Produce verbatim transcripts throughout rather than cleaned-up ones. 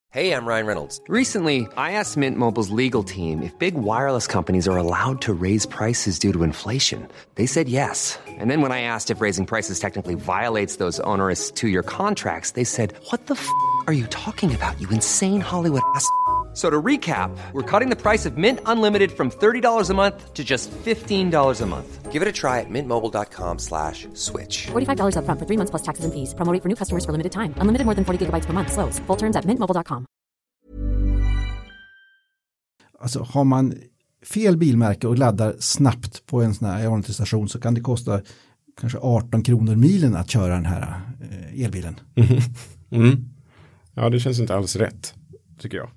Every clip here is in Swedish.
Hey, I'm Ryan Reynolds. Recently, I asked Mint Mobile's legal team if big wireless companies are allowed to raise prices due to inflation. They said yes. And then when I asked if raising prices technically violates those onerous two-year contracts, they said, "What the f*** are you talking about, you insane Hollywood ass?" So to recap, we're cutting the price of Mint Unlimited from thirty dollars a month to just fifteen dollars a month. Give it a try at mintmobile.com slash switch. forty-five dollars up front for three months plus taxes and fees. Promo rate for new customers for limited time. Unlimited more than forty gigabytes per month. Slows full terms at mint mobile dot com. Alltså har man fel bilmärke och laddar snabbt på en sån här station så kan det kosta kanske arton kronor milen att köra den här eh, elbilen. Mm. Mm. Ja, det känns inte alls rätt, tycker jag.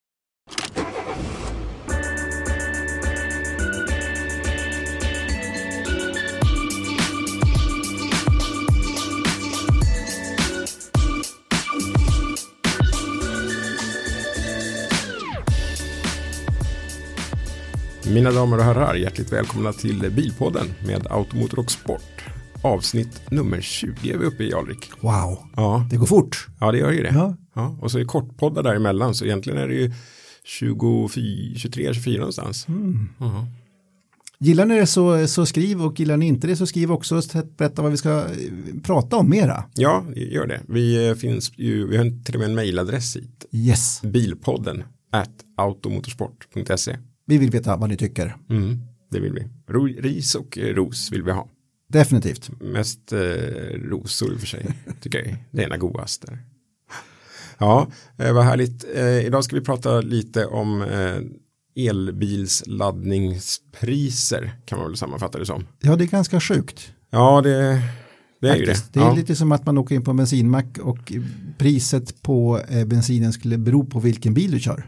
Mina damer och herrar, hjärtligt välkomna till Bilpodden med Automotor och Sport. Avsnitt nummer tjugo är vi uppe i, Alrik. Wow, ja. Det går fort. Ja, det gör ju det. Ja. Ja, och så är kortpoddar däremellan, så egentligen är det ju tjugofyra, tjugotre, tjugofyra någonstans. Mm. Uh-huh. Gillar ni det så, så skriv, och gillar ni inte det så skriv också och berätta vad vi ska prata om mera. Ja, gör det. Vi finns ju, vi har till och med en mejladress hit. Yes. Bilpodden at automotorsport punkt se. Vi vill veta vad ni tycker. Mm, det vill vi. Ro, ris och ros vill vi ha. Definitivt. Mest eh, rosor för sig, tycker jag. Det är en godast där. Ja, eh, vad härligt. Eh, idag ska vi prata lite om eh, elbilsladdningspriser, kan man väl sammanfatta det som. Ja, det är ganska sjukt. Ja, det, det är ju det. Det är ja. lite som att man åker in på en bensinmack och priset på eh, bensinen skulle bero på vilken bil du kör.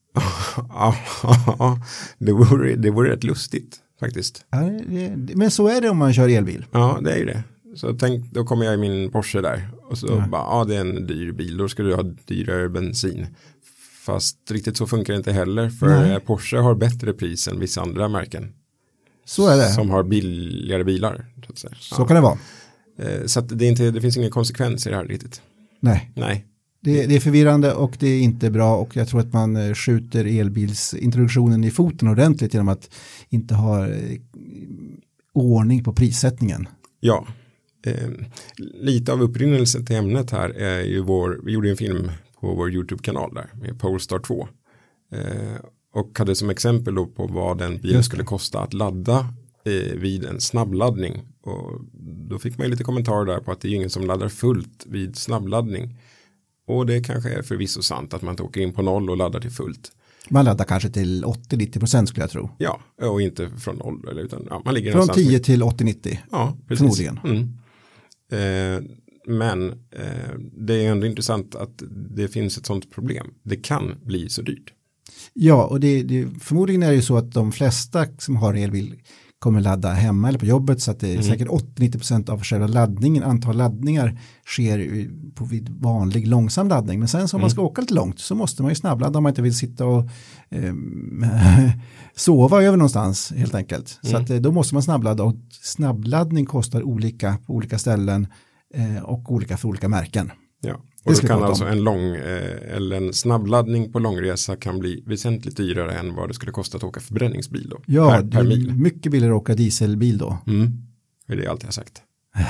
Ja, det vore, det vore rätt lustigt faktiskt. Ja, det, men så är det om man kör elbil. Ja, det är ju det. Så tänk, då kommer jag i min Porsche där och så ja. bara, ja det är en dyr bil, då ska du ha dyrare bensin. Fast riktigt så funkar det inte heller, för Nej. Porsche har bättre pris än vissa andra märken. Så är det. Som har billigare bilar. Så, att säga. så ja. kan det vara. Så att det, är inte, det finns ingen konsekvens i det här riktigt. Nej. Nej. Det, det är förvirrande och det är inte bra, och jag tror att man skjuter elbilsintroduktionen i foten ordentligt genom att inte ha eh, ordning på prissättningen. Ja, eh, lite av upprinnelsen till ämnet här är ju vår, vi gjorde en film på vår YouTube-kanal där med Polestar två eh, och hade som exempel då på vad den bilen skulle kosta att ladda eh, vid en snabbladdning, och då fick man ju lite kommentarer där på att det är ingen som laddar fullt vid snabbladdning. Och det kanske är förvisso sant att man inte åker in på noll och laddar till fullt. Man laddar kanske till åttio till nittio procent skulle jag tro. Ja, och inte från noll. Eller, utan, ja, man ligger från tio till åttio till nittio. Ja, precis. Förmodligen. Mm. Eh, men eh, det är ändå intressant att det finns ett sånt problem. Det kan bli så dyrt. Ja, och det, det, förmodligen är det ju så att de flesta som har elbil kommer ladda hemma eller på jobbet, så att det är mm. säkert åttio till nittio procent av själva laddningen, antal laddningar sker på vid vanlig långsam laddning. Men sen så om mm. man ska åka lite långt så måste man ju snabbladda om man inte vill sitta och eh, sova över någonstans helt enkelt. Mm. Så att, då måste man snabbladda, och snabbladdning kostar olika på olika ställen eh, och olika för olika märken. Ja. Och då kan alltså en lång eh, eller en snabbladdning på långresa kan bli väsentligt dyrare än vad det skulle kosta att åka förbränningsbil då. Ja, per, per det är mil. mycket billigare att åka dieselbil då. Mm. Det är det allt jag har sagt.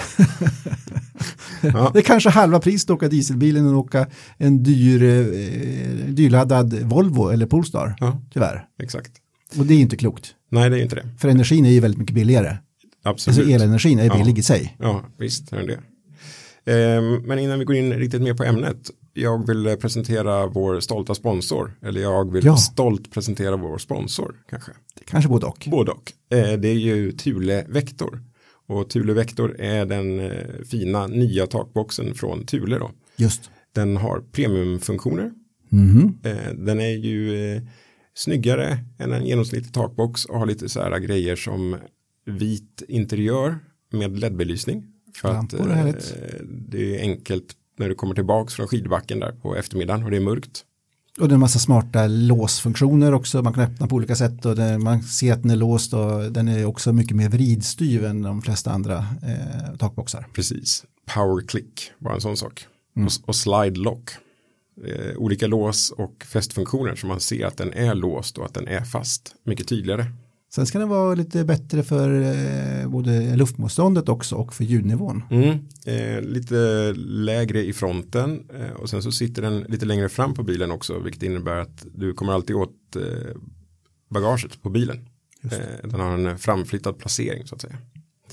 Ja. Det är kanske halva priset att åka dieselbilen än att åka en dyr, eh, dyrladdad Volvo eller Polestar. Ja. Tyvärr. Exakt. Och det är inte klokt. Nej, det är inte det. För energin är ju väldigt mycket billigare. Absolut. Alltså elenergin är billig ja. i sig. Ja, visst är det. Men innan vi går in riktigt mer på ämnet, jag vill presentera vår stolta sponsor, eller jag vill ja. stolt presentera vår sponsor kanske. Kanske både och. Både och. Det är ju Thule Vector, och Thule Vector är den fina nya takboxen från Thule då. Just. Den har premiumfunktioner. Mm. Den är ju snyggare än en genomsnittlig takbox och har lite så här grejer som vit interiör med L E D-belysning. För att eh, det är enkelt när du kommer tillbaka från skidbacken där på eftermiddagen och det är mörkt. Och det är en massa smarta låsfunktioner också. Man kan öppna på olika sätt och det, man ser att den är låst, och den är också mycket mer vridstyv än de flesta andra eh, takboxar. Precis. Power click var en sån sak. Mm. Och, och slide lock. eh, olika lås och fästfunktioner så man ser att den är låst och att den är fast mycket tydligare. Sen ska den vara lite bättre för eh, både luftmotståndet också och för ljudnivån. Mm, eh, lite lägre i fronten eh, och sen så sitter den lite längre fram på bilen också, vilket innebär att du kommer alltid åt eh, bagaget på bilen. Eh, den har en framflyttad placering så att säga.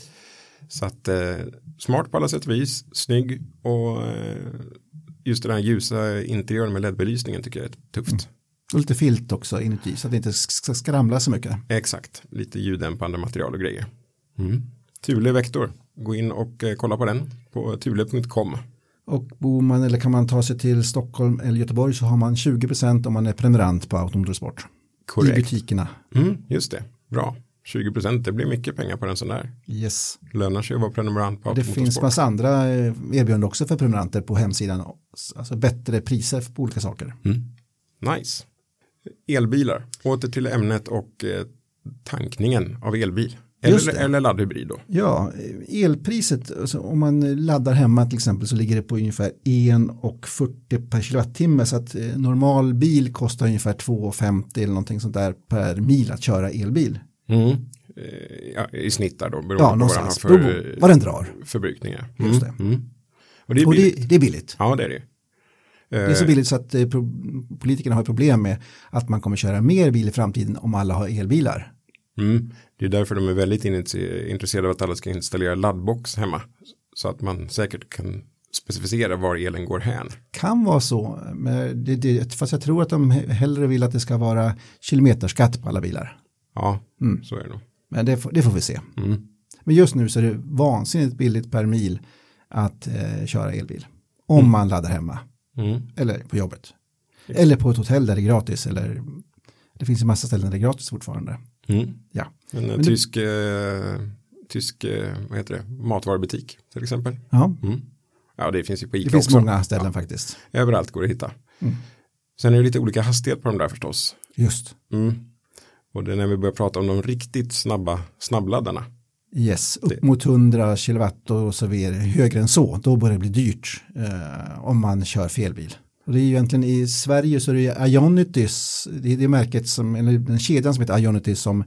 Så att eh, smart på alla sätt och vis, snygg och eh, just den här ljusa interiören med L E D-belysningen tycker jag är tufft. Mm. Och lite filt också inuti så att det inte ska skramla så mycket. Exakt, lite ljuddämpande material och grejer. Mm. Thule Vector, gå in och eh, kolla på den på thule punkt com. Och bor man eller kan man ta sig till Stockholm eller Göteborg så har man tjugo procent om man är prenumerant på Automotorsport. Korrekt. I butikerna. Mm, just det, bra. tjugo procent, det blir mycket pengar på den sån där. Yes. Lönar sig att vara prenumerant på Automotorsport. Det finns massa andra erbjudanden också för prenumeranter på hemsidan. Alltså bättre priser på olika saker. Mm. Nice. Elbilar, åter till ämnet och eh, tankningen av elbil. Eller, eller laddhybrid då. Ja, elpriset, alltså om man laddar hemma till exempel så ligger det på ungefär en komma fyrtio per kilowattimme så att eh, normal bil kostar ungefär två komma femtio eller någonting sånt där per mil att köra elbil. Mm. Eh, ja, i snitt där då. Ja, någonstans. För, för, vad den drar. Förbrukningar. Mm. Just det. Mm. Och, det är, och det, det är billigt. Ja, det är det. Det är så billigt så att eh, politikerna har problem med att man kommer köra mer bil i framtiden om alla har elbilar. Mm. Det är därför de är väldigt intresserade av att alla ska installera laddbox hemma. Så att man säkert kan specificera var elen går hän. Kan vara så. Men det, det, fast jag tror att de hellre vill att det ska vara kilometerskatt på alla bilar. Ja, mm. så är det nog. Men det, det får vi se. Mm. Men just nu så är det vansinnigt billigt per mil att eh, köra elbil. Om mm. man laddar hemma. Mm. Eller på jobbet. Yes. Eller på ett hotell där det är gratis. Eller det finns en massa ställen där det är gratis fortfarande. Mm. Ja. En Men tysk, det... eh, tysk eh, vad heter det? Matvarubutik till exempel. Ja. Mm. Ja, det finns ju på Ica Det finns också. många ställen ja. Faktiskt. Överallt går det att hitta. Mm. Sen är det lite olika hastighet på de där förstås. Just. Mm. Och det är när vi börjar prata om de riktigt snabba snabbladdarna. Yes, upp mot hundra kilowatt och så vidare, högre än så. Då börjar det bli dyrt eh, om man kör felbil. Och det är ju egentligen i Sverige så är det Ionitys, det är det märket som, eller den kedjan som heter Ionity som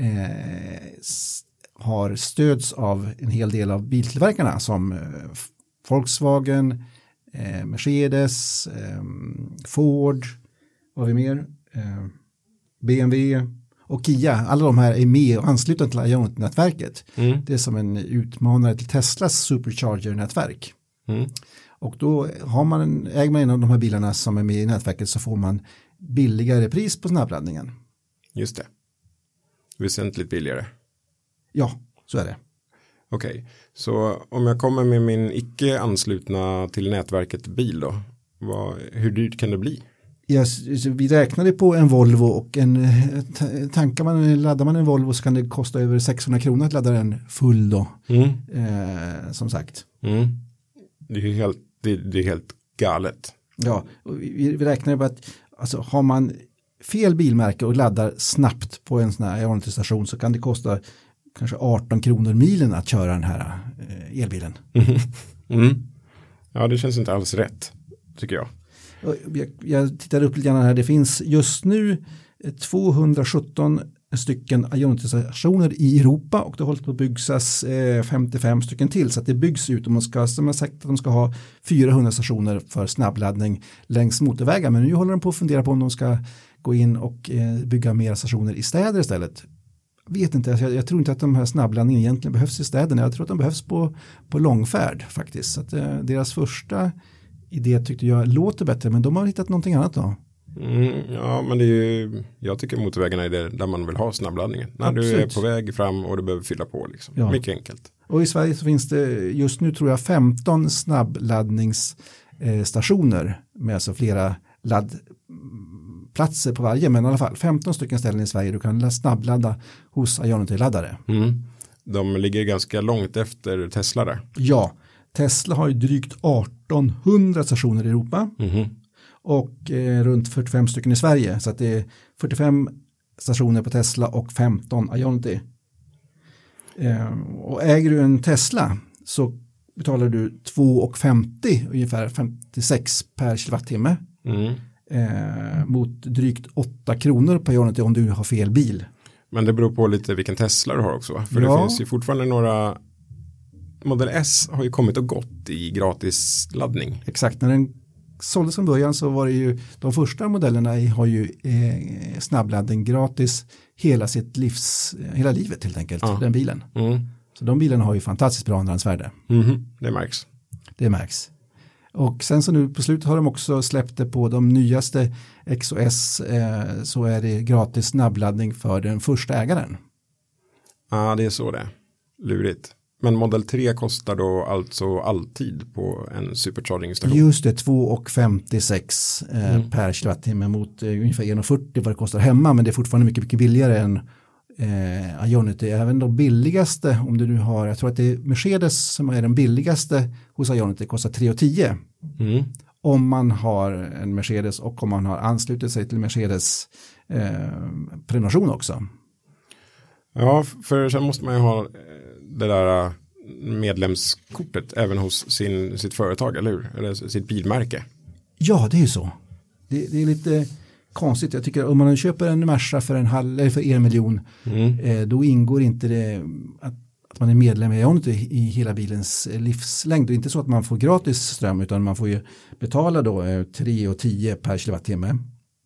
eh, har stöds av en hel del av biltillverkarna som eh, Volkswagen, eh, Mercedes, eh, Ford, vad har vi mer? Eh, B M W och Kia. Alla de här är med och anslutna till Ionity-nätverket. Mm. Det är som en utmanare till Teslas Supercharger-nätverk. Mm. Och då har man en, äger man en av de här bilarna som är med i nätverket så får man billigare pris på snabbladdningen. Just det. Väsentligt billigare. Ja, så är det. Okej, okay. Så om jag kommer med min icke anslutna till nätverket bil då, vad, hur dyrt kan det bli? Ja, vi räknade på en Volvo och en, tankar man, laddar man en Volvo så kan det kosta över sexhundra kronor att ladda den full då. Mm. Eh, som sagt. Mm. Det är helt, det, det är helt galet. Ja, och vi, vi räknar på att alltså, har man fel bilmärke och laddar snabbt på en sån här Ionity-station så kan det kosta kanske arton kronor milen att köra den här eh, elbilen. Mm. Mm. Ja, det känns inte alls rätt, tycker jag. Jag, jag tittar upp lite grann här. Det finns just nu tvåhundrasjutton stycken Ionity-stationer i Europa och det håller på att byggas eh, femtiofem stycken till så att det byggs ut och man ska, som jag sagt, att de ska ha fyrahundra stationer för snabbladdning längs motorvägar, men nu håller de på att fundera på om de ska gå in och eh, bygga mer stationer i städer istället. Jag vet inte, jag, jag tror inte att de här snabbladdningen egentligen behövs i städerna, jag tror att de behövs på, på långfärd faktiskt, så att eh, deras första idé tyckte jag låter bättre, men de har hittat någonting annat då. Mm, ja, men det är ju, jag tycker motorvägarna är det där man vill ha snabbladdningen. När Absolut. Du är på väg fram och du behöver fylla på liksom. Ja. Mycket enkelt. Och i Sverige så finns det just nu tror jag femton snabbladdningsstationer med alltså flera laddplatser på varje, men i alla fall femton stycken ställen i Sverige du kan snabbladda hos Ionity-laddare. Mm. De ligger ganska långt efter Tesla där. Ja, Tesla har ju drygt artonhundra stationer i Europa. Mm. Och eh, runt fyrtiofem stycken i Sverige. Så att det är fyrtiofem stationer på Tesla och femton Ionity. Eh, och äger du en Tesla så betalar du två komma femtio ungefär femtiosex per kilowattimme. Mm. Eh, mot drygt åtta kronor per Ionity om du har fel bil. Men det beror på lite vilken Tesla du har också. För ja. det finns ju fortfarande några... Model S har ju kommit och gått i gratis laddning. Exakt, när den såldes från början så var det ju de första modellerna har ju eh, snabbladdning gratis hela sitt livs, hela livet helt enkelt, ja. Den bilen. Mm. Så de bilarna har ju fantastiskt bra andrahandsvärde. Mm, det märks. Det märks. Och sen så nu på slutet har de också släppt det på de nyaste X O S eh, så är det gratis snabbladdning för den första ägaren. Ja, ah, det är så det är. Lurigt. Men Model tre kostar då alltså alltid på en supercharging-station? Just det, två komma femtiosex eh, mm. per kilowattimme mot eh, ungefär en komma fyrtio vad det kostar hemma. Men det är fortfarande mycket, mycket billigare än eh, Ionity. Även de billigaste, om du nu har, jag tror att det är Mercedes som är den billigaste hos Ionity, kostar tre komma tio. Mm. Om man har en Mercedes och om man har anslutit sig till Mercedes eh, prenumeration också. Ja, för sen måste man ju ha det där medlemskortet även hos sin, sitt företag, eller hur? Eller sitt bilmärke. Ja, det är ju så. Det, det är lite konstigt. Jag tycker om man köper en Merca för en halv, eller för en miljon, mm. eh, då ingår inte det att, att man är medlem i Ionity i hela bilens livslängd. Det är inte så att man får gratis ström, utan man får ju betala då eh, tre komma tio per kilowattimme.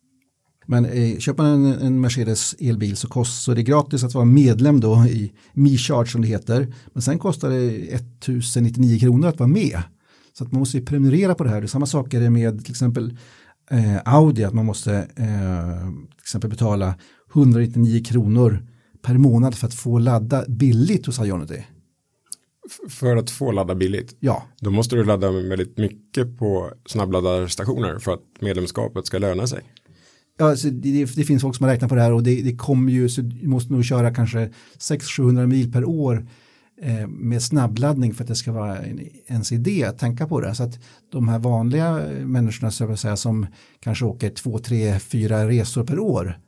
Men eh, köper man en, en Mercedes elbil så kostar det gratis att vara medlem då i MeCharge som det heter. Men sen kostar det tusen nittionio kronor att vara med. Så att man måste ju prenumerera på det här. Det är samma sak är det med till exempel eh, Audi, att man måste eh, till exempel betala etthundranittionio kronor per månad för att få ladda billigt hos Ionity. F- för att få ladda billigt? Ja. Då måste du ladda väldigt mycket på snabbladdarstationer för att medlemskapet ska löna sig. Ja, så det, det finns folk som har räknat på det här och det, det kommer ju, så du måste nog köra kanske sexhundra till sjuhundra mil per år eh, med snabbladdning för att det ska vara en, ens idé att tänka på det. Så att de här vanliga människorna så att säga, som kanske åker två, tre, fyra resor per år,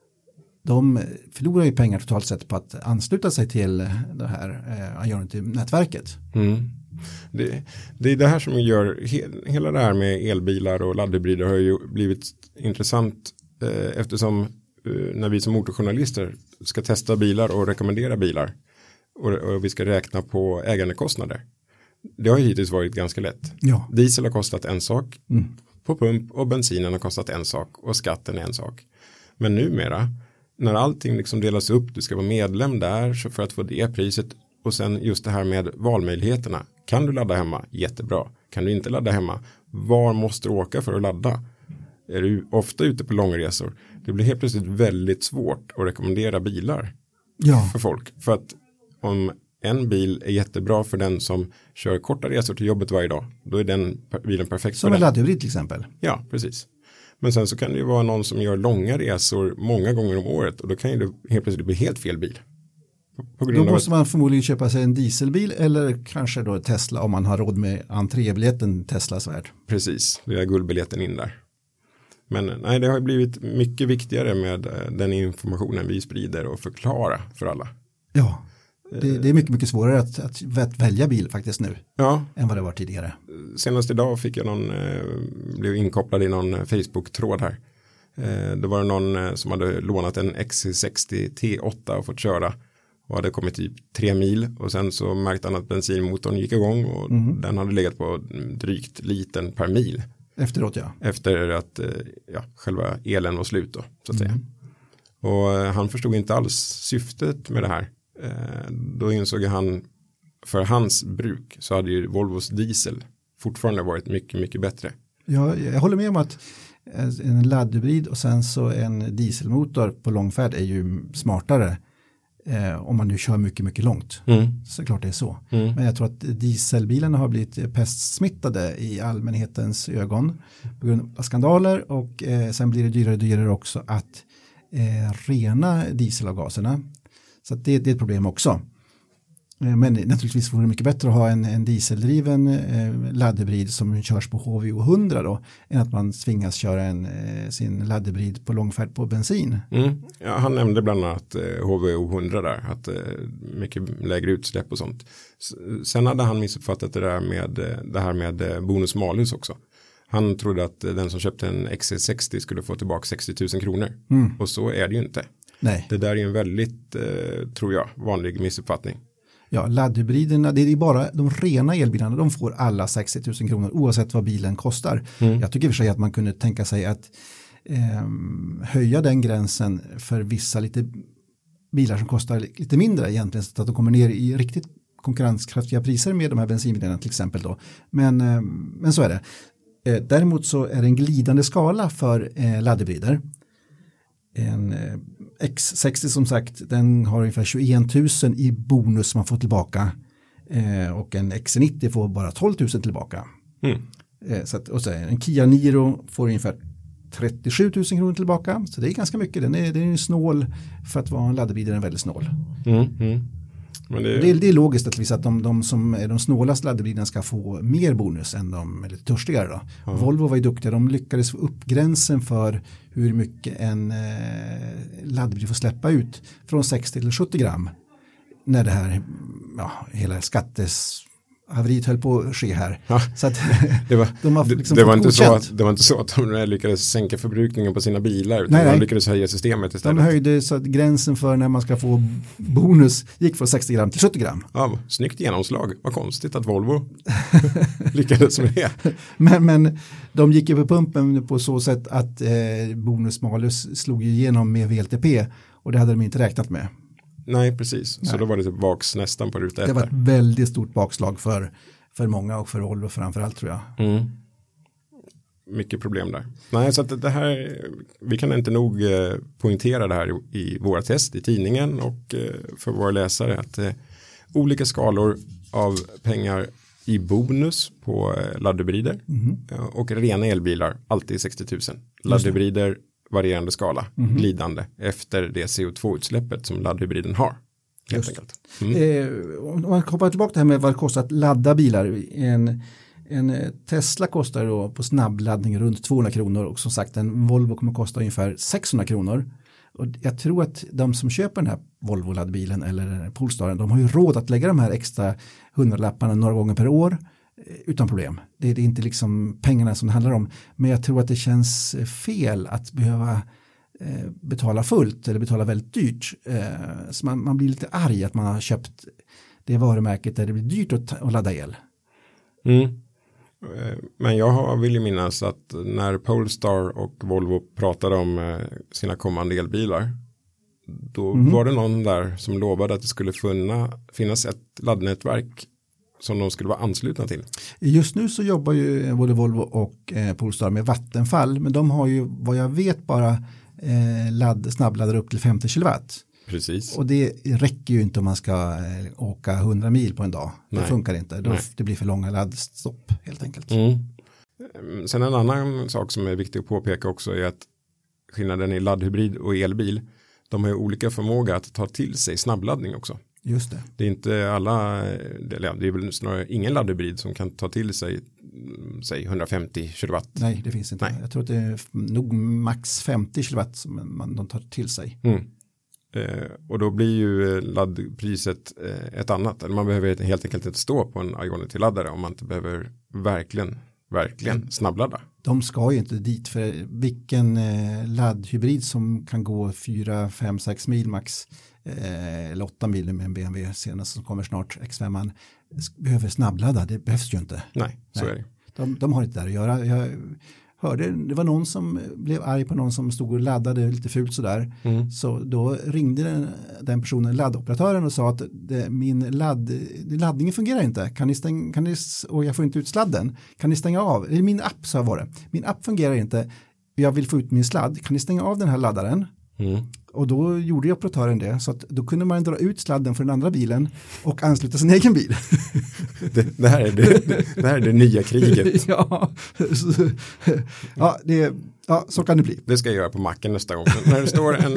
de förlorar ju pengar totalt sett på att ansluta sig till det här eh, Ionity-nätverket. Mm. Det, det är det här som gör he, hela det här med elbilar och laddhybrider har ju blivit intressant eh, eftersom eh, när vi som motorjournalister ska testa bilar och rekommendera bilar och, och vi ska räkna på ägandekostnader. Det har ju hittills varit ganska lätt. Ja. Diesel har kostat en sak mm. på pump och bensinen har kostat en sak och skatten är en sak. Men numera när allting liksom delas upp, du ska vara medlem där så för att få det priset. Och sen just det här med valmöjligheterna. Kan du ladda hemma? Jättebra. Kan du inte ladda hemma? Var måste du åka för att ladda? Är du ofta ute på långresor? Det blir helt plötsligt väldigt svårt att rekommendera bilar ja. för folk. För att om en bil är jättebra för den som kör korta resor till jobbet varje dag, då är den bilen perfekt som för en den. laddhybrid till exempel. Ja, precis. Men sen så kan det ju vara någon som gör långa resor många gånger om året och då kan ju det helt plötsligt bli helt fel bil. Då måste man förmodligen köpa sig en dieselbil eller kanske då Tesla om man har råd med entrébiljetten Teslas värld. Precis, det är guldbiljetten in där. Men nej, det har blivit mycket viktigare med den informationen vi sprider och förklara för alla. Ja, det, det är mycket, mycket svårare att, att välja bil faktiskt nu ja. än vad det var tidigare. Senast idag fick jag någon, eh, blev inkopplad i någon Facebook-tråd här. Eh, det var någon som hade lånat en X C sextio T åtta och fått köra. Och hade kommit typ tre mil och sen så märkte han att bensinmotorn gick igång och mm. den hade legat på drygt liten per mil. Efteråt ja. Efter att ja, själva elen var slut då, så att mm. säga. Och han förstod inte alls syftet med det här. Då insåg han, för hans bruk så hade ju Volvos diesel fortfarande varit mycket, mycket bättre. Ja, jag håller med om att en laddhybrid och sen så en dieselmotor på långfärd är ju smartare. Eh, om man nu kör mycket, mycket långt. Mm. Så klart det är så. Mm. Men jag tror att dieselbilarna har blivit pestsmittade i allmänhetens ögon på grund av skandaler och eh, sen blir det dyrare och dyrare också att eh, rena dieselavgaserna. Så att det, det är ett problem också. Eh, men naturligtvis vore det mycket bättre att ha en, en dieseldriven eh, laddhybrid som körs på H V O hundra då än att man tvingas köra en, eh, sin laddhybrid på långfärd på bensin. Mm. Ja, han nämnde bland annat eh, H V O hundra där, att eh, mycket lägre utsläpp och sånt. S- sen hade han missuppfattat det där med det här med bonus malus också. Han trodde att den som köpte en X C sextio skulle få tillbaka sextio tusen kronor. Mm. Och så är det ju inte. Nej. Det där är en väldigt, eh, tror jag, vanlig missuppfattning. Ja, laddhybriderna, det är bara de rena elbilarna, de får alla sextio tusen kronor oavsett vad bilen kostar. Mm. Jag tycker i och för sig att man kunde tänka sig att eh, höja den gränsen för vissa lite bilar som kostar lite mindre egentligen, så att de kommer ner i riktigt konkurrenskraftiga priser med de här bensinbilarna till exempel då. Men, eh, men så är det. Eh, däremot så är det en glidande skala för eh, laddhybrider. En eh, X sextio som sagt, den har ungefär tjugoett tusen i bonus man får tillbaka. Eh, och en X C nittio får bara tolv tusen tillbaka. Mm. Eh, så att, och så en Kia Niro får ungefär trettiosju tusen kronor tillbaka. Så det är ganska mycket. Den är, den är snål för att vara en laddhybrid, den är väldigt snål. Mm, mm. Men det... Det, är, det är logiskt att, att de, de som är de snålaste laddhybriderna ska få mer bonus än de lite törstigare. Då. Ja. Volvo var ju duktiga, de lyckades få upp gränsen för hur mycket en eh, laddhybrid får släppa ut från sextio till sjuttio gram. När det här, ja, hela skattes haveriet höll på att ske här. Ja. Så att det var, de har liksom det, det, var inte så att, det var inte så att de lyckades sänka förbrukningen på sina bilar, utan nej, de nej. lyckades höja systemet istället. De höjde så att gränsen för när man ska få bonus gick från sextio gram till sjuttio gram. Ja, snyggt genomslag. Vad konstigt att Volvo lyckades med det. Men, men de gick ju på pumpen på så sätt att eh, bonus-malus slog igenom med V L T P, och det hade de inte räknat med. Nej, precis. Nej. Så då var det tillbaks nästan på ruta ett. Det var ett väldigt stort bakslag för, för många och för Volvo framförallt, tror jag. Mm. Mycket problem där. Nej, så att det här, vi kan inte nog eh, poängtera det här i, i våra test i tidningen och eh, för våra läsare att eh, olika skalor av pengar i bonus på eh, laddhybrider mm. eh, och rena elbilar alltid sextio tusen. Laddhybrider varierande skala, mm-hmm. glidande efter det C O två-utsläppet som laddhybriden har. Helt enkelt. Mm. Eh, om man kommer tillbaka till det här med vad det kostar att ladda bilar. En, en Tesla kostar då på snabbladdning runt tvåhundra kronor, och som sagt en Volvo kommer kosta ungefär sexhundra kronor. Och jag tror att de som köper den här Volvo-laddbilen eller Polestaren, de har ju råd att lägga de här extra hundralapparna några gånger per år utan problem. Det är inte liksom pengarna som det handlar om. Men jag tror att det känns fel att behöva eh, betala fullt eller betala väldigt dyrt. Eh, så man, man blir lite arg att man har köpt det varumärket där det blir dyrt att, att ladda el. Mm. Men jag har, vill ju minnas att när Polestar och Volvo pratade om eh, sina kommande elbilar, då mm. var det någon där som lovade att det skulle funna, finnas ett laddnätverk som de skulle vara anslutna till. Just nu så jobbar ju både Volvo och eh, Polestar med Vattenfall, men de har ju vad jag vet bara eh, ladd, snabbladdare upp till femtio kilowatt. Precis. Och det räcker ju inte om man ska eh, åka hundra mil på en dag. Det Nej. funkar inte. Då, det blir för långa laddstopp helt enkelt. Mm. Sen en annan sak som är viktig att påpeka också är att skillnaden i laddhybrid och elbil, de har ju olika förmåga att ta till sig snabbladdning också. Just det. Det är inte alla, det är väl snarare ingen laddhybrid som kan ta till sig, säg hundrafemtio kilowatt. Nej, det finns inte. Nej. Jag tror att det är nog max femtio kilowatt som man, de tar till sig. Mm. Eh, och då blir ju laddpriset eh, ett annat. Eller man behöver helt enkelt inte stå på en Ionity-laddare om man inte behöver verkligen, verkligen mm. snabbladda. De ska ju inte dit, för vilken eh, laddhybrid som kan gå fyra, fem, sex mil max eh, eller åtta mil med en B M W senast som kommer snart, X fem, behöver snabbladda. Det behövs ju inte. Nej, så Nej. är det. De, de har inte där att göra. Jag hörde, det var någon som blev arg på någon som stod och laddade lite fult sådär. Mm. Så då ringde den, den personen laddoperatören och sa att det, min ladd, laddningen fungerar inte. Kan ni stänga, kan ni, och jag får inte ut sladden. Kan ni stänga av? Eller min app, så var det. Min app fungerar inte. Jag vill få ut min sladd. Kan ni stänga av den här laddaren? Mm. Och då gjorde operatören det, så att då kunde man dra ut sladden för den andra bilen och ansluta sin egen bil. Det, det, här, är det, det här är det nya kriget. Ja, så, ja, det, ja, så kan det bli. Det ska jag göra på macken nästa gång. När det står en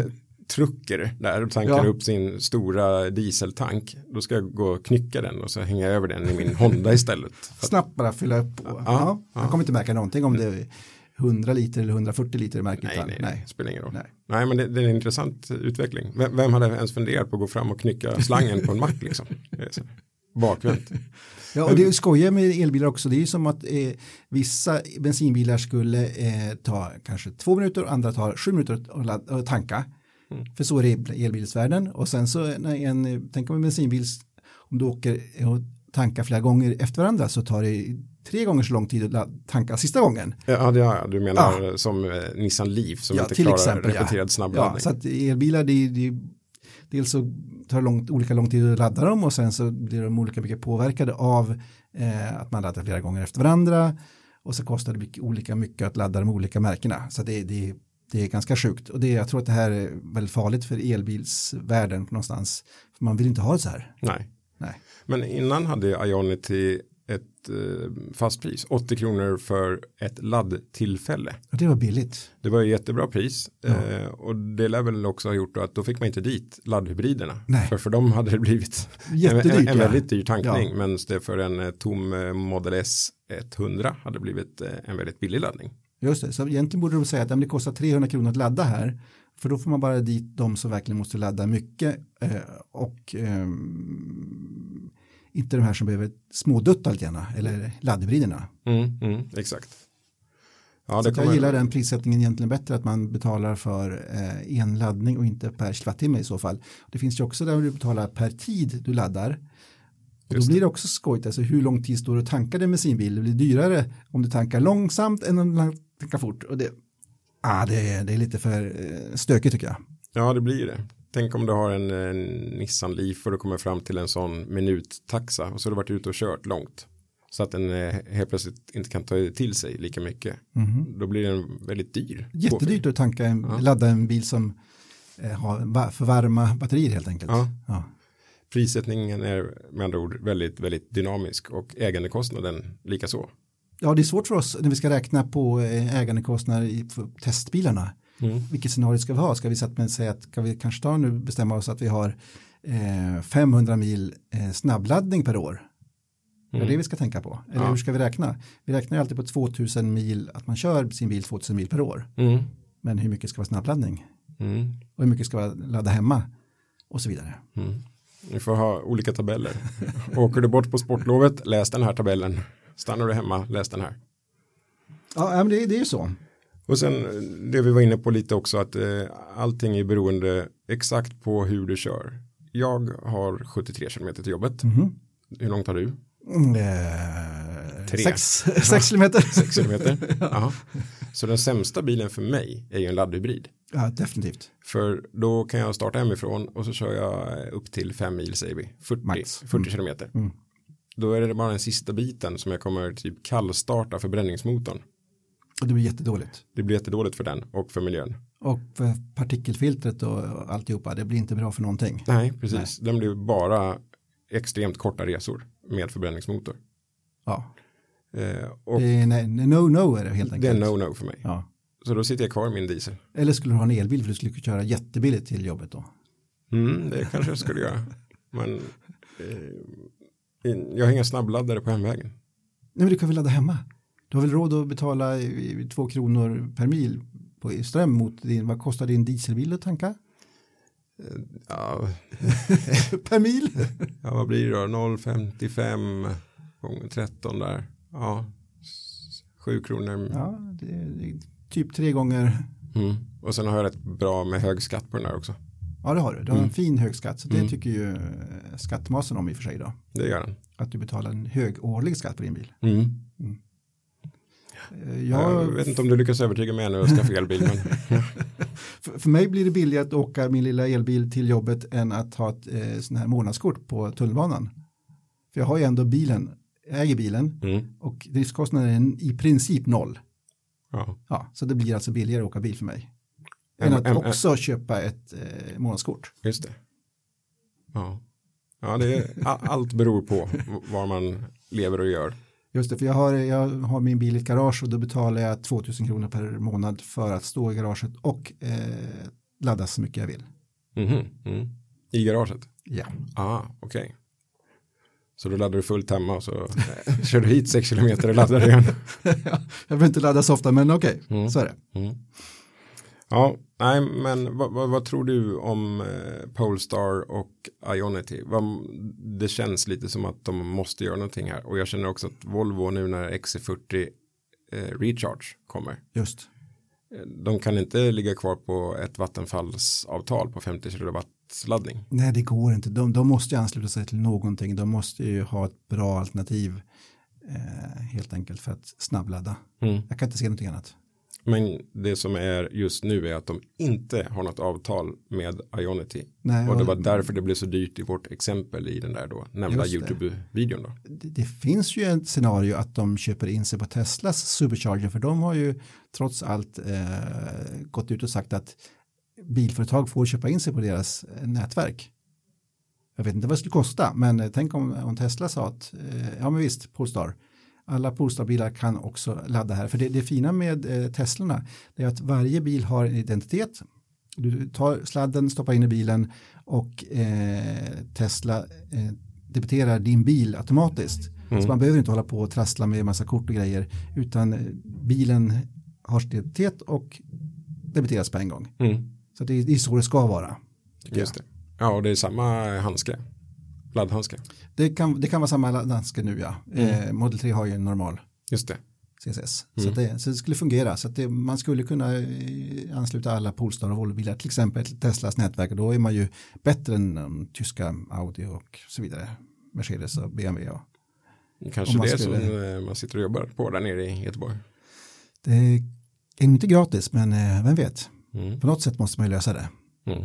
trucker där och tankar ja. upp sin stora dieseltank, då ska jag gå och knycka den och så hänga över den i min Honda istället. Snabbt bara fylla upp. Och, ja, ja, ja. Jag kommer inte märka någonting om det hundra liter eller hundrafyrtio liter i märket. Nej, nej, nej, spelar ingen roll. Nej, nej men det, det är en intressant utveckling. Vem, vem hade ens funderat på att gå fram och knycka slangen på en mack liksom? Bakvänt. Ja, och det är skojiga med elbilar också. Det är ju som att eh, vissa bensinbilar skulle eh, ta kanske två minuter och andra tar sju minuter att, att, att tanka. Mm. För så är det i elbilsvärlden. Och sen så när en, tänk om en bensinbil, om du åker och tankar flera gånger efter varandra så tar det tre gånger så lång tid att tanka sista gången. Ja, det, ja du menar ja. som eh, Nissan Leaf som ja, inte till klarar exempel, repeterad ja. snabbladdning. Ja, så att elbilar, det, det, dels så tar det långt, olika lång tid att ladda dem och sen så blir de olika mycket påverkade av eh, att man laddar flera gånger efter varandra och så kostar det mycket, olika mycket att ladda de olika märkena. Så det, det, det är ganska sjukt och det, jag tror att det här är väldigt farligt för elbilsvärlden någonstans. För man vill inte ha det så här. Nej. Nej. Men innan hade Ionity ett eh, fast pris, åttio kronor för ett laddtillfälle. Och det var billigt. Det var ett jättebra pris ja. eh, och det lär väl också ha gjort att då fick man inte dit laddhybriderna. Nej. För för dem hade det blivit jättedyrt, en, en väldigt dyr tankning ja. men det för en eh, tom eh, Model S hundra hade blivit eh, en väldigt billig laddning. Just det, så egentligen borde du säga att det kostar trehundra kronor att ladda här. För då får man bara dit de som verkligen måste ladda mycket eh, och eh, inte de här som behöver smådutta lite grann, eller laddhybriderna. Mm, mm, exakt. Ja, så det kommer... jag gillar den prissättningen egentligen bättre att man betalar för eh, en laddning och inte per kilowattimme i så fall. Det finns ju också där du betalar per tid du laddar. Och då blir det också skojigt, alltså hur lång tid står du och tankar din bensinbil? Det blir dyrare om du tankar långsamt än om du tankar fort. Och det, ah, det, är, det är lite för eh, stökigt tycker jag. Ja, det blir det. Tänk om du har en, en Nissan Leaf och du kommer fram till en sån minuttaxa och så har du varit ute och kört långt. Så att den eh, helt plötsligt inte kan ta till sig lika mycket. Mm. Då blir den väldigt dyr. Jättedyrt att tanka en, ja. ladda en bil som eh, har för varma batterier helt enkelt. Ja. Ja. Prissättningen är med andra ord väldigt, väldigt dynamisk och ägandekostnaden lika så. Ja, det är svårt för oss när vi ska räkna på ägandekostnader i testbilarna. Mm. Vilket scenario ska vi ha? Ska vi säga att ska vi kanske ta nu bestämma oss att vi har eh, femhundra mil eh, snabbladdning per år? Mm. Det är det vi ska tänka på. Eller ja. hur ska vi räkna? Vi räknar ju alltid på tvåtusen mil, att man kör sin bil tvåtusen mil per år. Mm. Men hur mycket ska vara snabbladdning? Mm. Och hur mycket ska vara ladda hemma? Och så vidare. Mm. Vi får ha olika tabeller. Åker du bort på sportlovet, läs den här tabellen. Stannar du hemma, läs den här. Ja, men det, det är ju så. Och sen det vi var inne på lite också att eh, allting är beroende exakt på hur du kör. Jag har sjuttiotre kilometer till jobbet. Mm-hmm. Hur långt har du? Mm, eh, Tre. Sex, sex kilometer. Sex kilometer. Ja. Så den sämsta bilen för mig är ju en laddhybrid. Ja, definitivt. För då kan jag starta hemifrån och så kör jag upp till fem mil säger vi. fyrtio, Max. fyrtio mm. kilometer. Mm. Då är det bara den sista biten som jag kommer typ kallstarta förbränningsmotorn. Och det blir jättedåligt. Det blir jättedåligt för den och för miljön. Och för partikelfiltret och alltihopa, det blir inte bra för någonting. Nej, precis. Nej. Den blir bara extremt korta resor med förbränningsmotor. Ja. Eh, och det är no-no är det helt enkelt. Det är no-no för mig. Ja. Så då sitter jag kvar i min diesel. Eller skulle du ha en elbil för du skulle köra jättebilligt till jobbet då? Mm, det kanske jag skulle göra. Men eh, jag har inga snabbladdare på hemvägen. Nej, men du kan väl ladda hemma? Du har väl råd att betala två kronor per mil på ström mot din, vad kostar din dieselbil att tanka? Ja. Per mil? Ja, vad blir det då? noll komma femtiofem gånger tretton där. Ja, sju kronor. Ja, det är, det är typ tre gånger. Mm. Och sen har jag rätt bra med hög skatt på den här också. Ja, det har du. Du har en mm. fin hög skatt. Så det mm. tycker ju skattmasen om i och för sig då. Det gör den. Att du betalar en hög årlig skatt på din bil. Mm. Mm. Jag... jag vet inte om du lyckas övertyga mig nu att skaffa elbil. Men... för, för mig blir det billigare att åka min lilla elbil till jobbet än att ha ett eh, sån här månadskort på tunnelbanan. För jag har ju ändå bilen, äger bilen mm. och driftskostnaden är i princip noll. Ja. Ja, så det blir alltså billigare att åka bil för mig. Än att äm, också äm, köpa ett eh, månadskort. Just det. Ja, ja det är, allt beror på var man lever och gör. Just det, för jag har, jag har min bil i ett garage och då betalar jag tvåtusen kronor per månad för att stå i garaget och eh, ladda så mycket jag vill. Mm-hmm. Mm. I garaget? Ja. Ah, okej. Okay. Så då laddar du fullt hemma och så kör du hit sex kilometer och laddar igen. Ja, jag vill inte ladda så ofta, men okej, okay. mm. så är det. Mm. Ja, nej, men vad, vad, vad tror du om eh, Polestar och Ionity? Vad, det känns lite som att de måste göra någonting här. Och jag känner också att Volvo nu när X C fyrtio eh, Recharge kommer. Just. De kan inte ligga kvar på ett vattenfallsavtal på femtio kilowatt laddning. Nej, det går inte. De, de måste ju ansluta sig till någonting. De måste ju ha ett bra alternativ eh, helt enkelt för att snabbladda. Mm. Jag kan inte se någonting annat. Men det som är just nu är att de inte har något avtal med Ionity. Nej, och det var därför det blev så dyrt i vårt exempel i den där då nämnda YouTube-videon då. Det, det finns ju ett scenario att de köper in sig på Teslas supercharger, för de har ju trots allt eh, gått ut och sagt att bilföretag får köpa in sig på deras eh, nätverk. Jag vet inte vad det skulle kosta, men eh, tänk om, om Tesla sa att eh, ja men visst, Polestar. Alla Polestar-bilar kan också ladda här. För det, det fina med eh, Teslorna är att varje bil har en identitet. Du tar sladden, stoppar in i bilen och eh, Tesla eh, debiterar din bil automatiskt. Mm. Så man behöver inte hålla på och trassla med en massa kort och grejer. Utan bilen har sin identitet och debiteras på en gång. Mm. Så det är, det är så det ska vara. Just det. Ja, och det är samma handske. Laddhandske. Det kan, det kan vara samma laddhandske nu, ja. Mm. Eh, Model tre har ju en normal. Just det. C S S. Mm. Så, det, så det skulle fungera. Så att det, man skulle kunna ansluta alla Polestar och Volvo-bilar till exempel till Teslas nätverk. Och då är man ju bättre än um, tyska Audi och så vidare. Mercedes och B M W. Och, kanske och det skulle, som man sitter och jobbar på där nere i Göteborg. Det är inte gratis, men eh, vem vet. Mm. På något sätt måste man ju lösa det. Mm.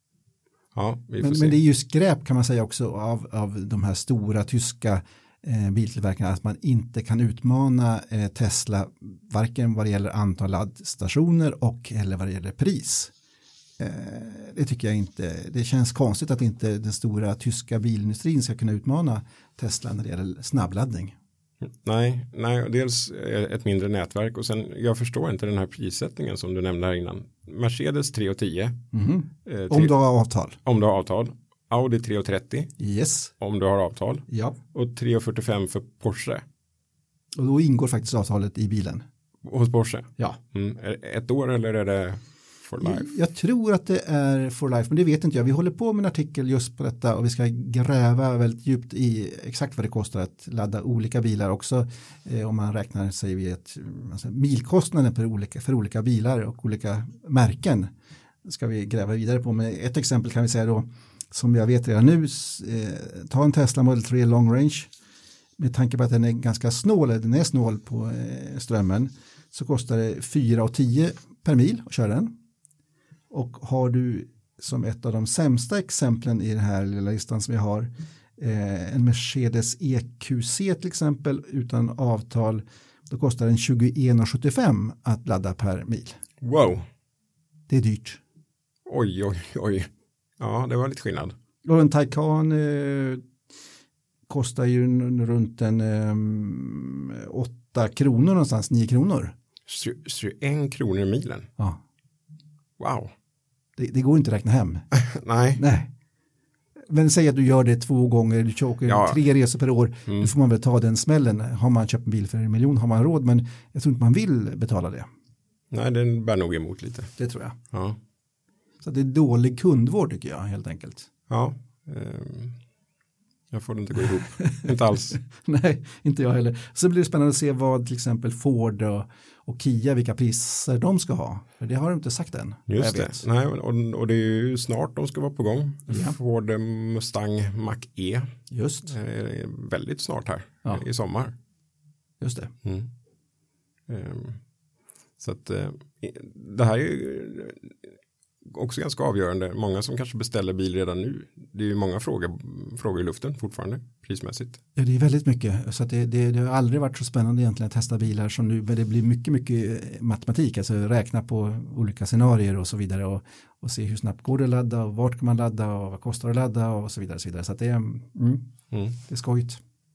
Ja, vi får men, se. men det är ju skräp kan man säga också av, av de här stora tyska eh, biltillverkarna, att man inte kan utmana eh, Tesla varken vad det gäller antal laddstationer och eller vad det gäller pris. Eh, det tycker jag inte, det känns konstigt att inte den stora tyska bilindustrin ska kunna utmana Tesla när det gäller snabbladdning. Nej, nej, dels ett mindre nätverk och sen jag förstår inte den här prissättningen som du nämnde här innan. Mercedes tre tio. Mm. Eh, om du har avtal. Om du har avtal. Audi tre trettio. Yes. Om du har avtal. Ja. Och tre fyrtiofem för Porsche. Och då ingår faktiskt avtalet i bilen. Hos Porsche? Ja. Mm. Ett år eller är det for life? Jag tror att det är for life, men det vet inte jag. Vi håller på med en artikel just på detta och vi ska gräva väldigt djupt i exakt vad det kostar att ladda olika bilar också. Eh, om man räknar, säger vi, ett, alltså, milkostnaden för olika, för olika bilar och olika märken ska vi gräva vidare på. Men ett exempel kan vi säga då, som jag vet redan nu, eh, ta en Tesla Model tre Long Range. Med tanke på att den är ganska snål, den är snål på eh, strömmen, så kostar det fyra tio per mil att köra den. Och har du som ett av de sämsta exemplen i den här lilla listan som vi har eh, en Mercedes E Q C till exempel utan avtal, då kostar den tjugoett sjuttiofem att ladda per mil. Wow. Det är dyrt. Oj, oj, oj. Ja, det var lite skillnad. Och en Taycan eh, kostar ju runt en eh, åtta kronor någonstans, nio kronor. tjugoett kronor i milen? Ja. Wow. Det, det går inte att räkna hem. Nej. Nej. Men säg att du gör det två gånger, du åker ja. tre resor per år, mm. då får man väl ta den smällen. Har man köpt en bil för en miljon har man råd, men jag tror inte man vill betala det. Nej, den bär nog emot lite. Det tror jag. Ja. Så det är dålig kundvård tycker jag helt enkelt. Ja, um, jag får det inte gå ihop. Inte alls. Nej, inte jag heller. Så blir det spännande att se vad till exempel Ford och, och Kia, vilka priser de ska ha. För det har de inte sagt än. Just det. Nej, och, och det är ju snart de ska vara på gång. Ja. Ford Mustang Mach-E. Just. Eh, väldigt snart här. Ja. I sommar. Just det. Mm. Um, så att eh, det här är ju också ganska avgörande. Många som kanske beställer bil redan nu. Det är ju många frågor, frågor i luften fortfarande prismässigt. Ja, det är väldigt mycket. Så att det, det, det har aldrig varit så spännande egentligen att testa bilar som nu. Men det blir mycket, mycket matematik. Alltså räkna på olika scenarier och så vidare. Och, och se hur snabbt går det att ladda och vart kan man ladda och vad kostar det att ladda och så vidare. Och så vidare. Så att det är, mm, mm. det är skojigt.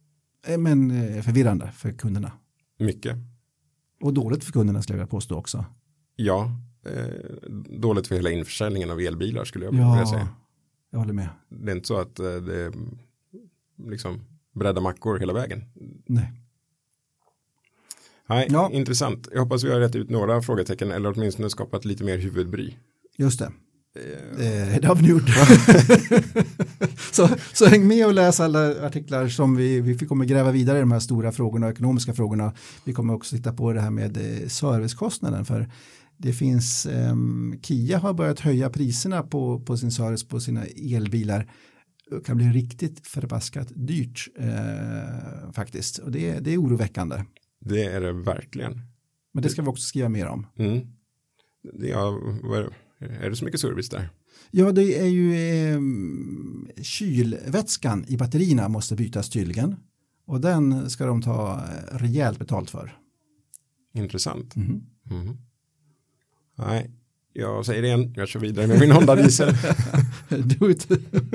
Men förvirrande för kunderna. Mycket. Och dåligt för kunderna skulle jag påstå också. Ja, eh, dåligt för hela införsäljningen av elbilar skulle jag ja, vilja säga. Jag håller med. Det är inte så att eh, det är liksom bredda mackor hela vägen. Nej. Nej, Ja. intressant. Jag hoppas vi har rätt ut några frågetecken eller åtminstone skapat lite mer huvudbry. Just det. Eh, det har vi nu gjort. så, så häng med och läs alla artiklar som vi, vi kommer gräva vidare i de här stora frågorna, ekonomiska frågorna. Vi kommer också titta på det här med eh, servicekostnaden, för det finns, eh, Kia har börjat höja priserna på, på sin service på sina elbilar. Det kan bli riktigt förbaskat dyrt eh, faktiskt, och det, det är oroväckande. Det är det verkligen. Men det ska vi också skriva mer om. Mm. Det är, vad är, det? Är det så mycket service där? Ja, det är ju eh, kylvätskan i batterierna måste bytas tydligen. Och den ska de ta rejält betalt för. Intressant. Mm. Mm. Nej, jag säger det igen. Jag kör vidare med min Honda Diesel. Do it.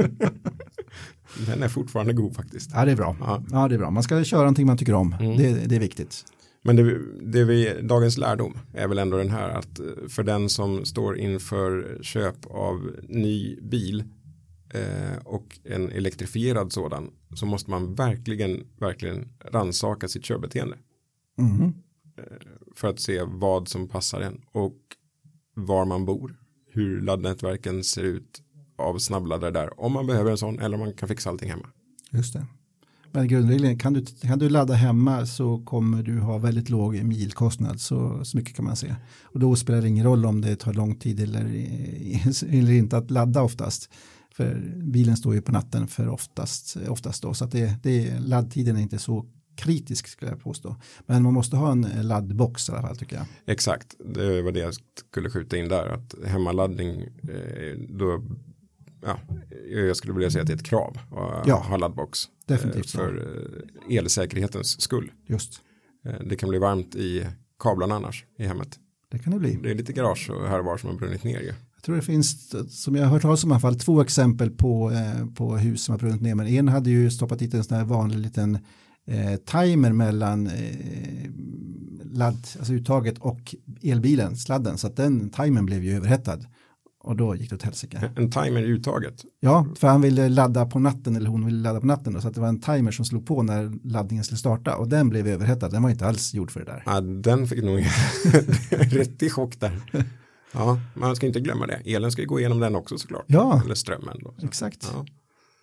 Den är fortfarande god faktiskt. Ja, det är bra. Ja. Ja, det är bra. Man ska köra någonting man tycker om. Mm. Det, det är viktigt. Men det, det vi, dagens lärdom är väl ändå den här att för den som står inför köp av ny bil eh, och en elektrifierad sådan, så måste man verkligen, verkligen rannsaka sitt körbeteende. Mm. Eh, för att se vad som passar en och var man bor, hur laddnätverken ser ut av snabbladdare där, om man behöver en sån eller om man kan fixa allting hemma. Just det. Men grundregeln, kan du, kan du ladda hemma så kommer du ha väldigt låg milkostnad, så, så mycket kan man se. Och då spelar det ingen roll om det tar lång tid eller, eller inte att ladda oftast. För bilen står ju på natten för oftast, oftast då, så att det, det, laddtiden är inte så kritisk skulle jag påstå. Men man måste ha en laddbox i alla fall tycker jag. Exakt, det var det jag skulle skjuta in där, att hemmaladdning då, ja, jag skulle vilja säga att det är ett krav att ja, ha laddbox. Definitivt. För elsäkerhetens skull. Just. Det kan bli varmt i kablarna annars i hemmet. Det kan det bli. Det är lite garage och här och var som har brunnit ner ju. Jag tror det finns, som jag har hört talas om i alla fall, två exempel på, eh, på hus som har brunnit ner. Men en hade ju stoppat dit en sån här vanlig liten eh, timer mellan eh, ladd, alltså uttaget och elbilen, sladden. Så att den timern blev ju överhettad. Och då gick det åt helsike. En timer i uttaget? Ja, för han ville ladda på natten, eller hon ville ladda på natten då, så att det var en timer som slog på när laddningen skulle starta, och den blev överhettad. Den var inte alls gjord för det där. Ja, den fick nog rätt i chock där. Ja, man ska inte glömma det. Elen ska ju gå igenom den också såklart. Ja, eller strömmen då. Så. Exakt. Ja,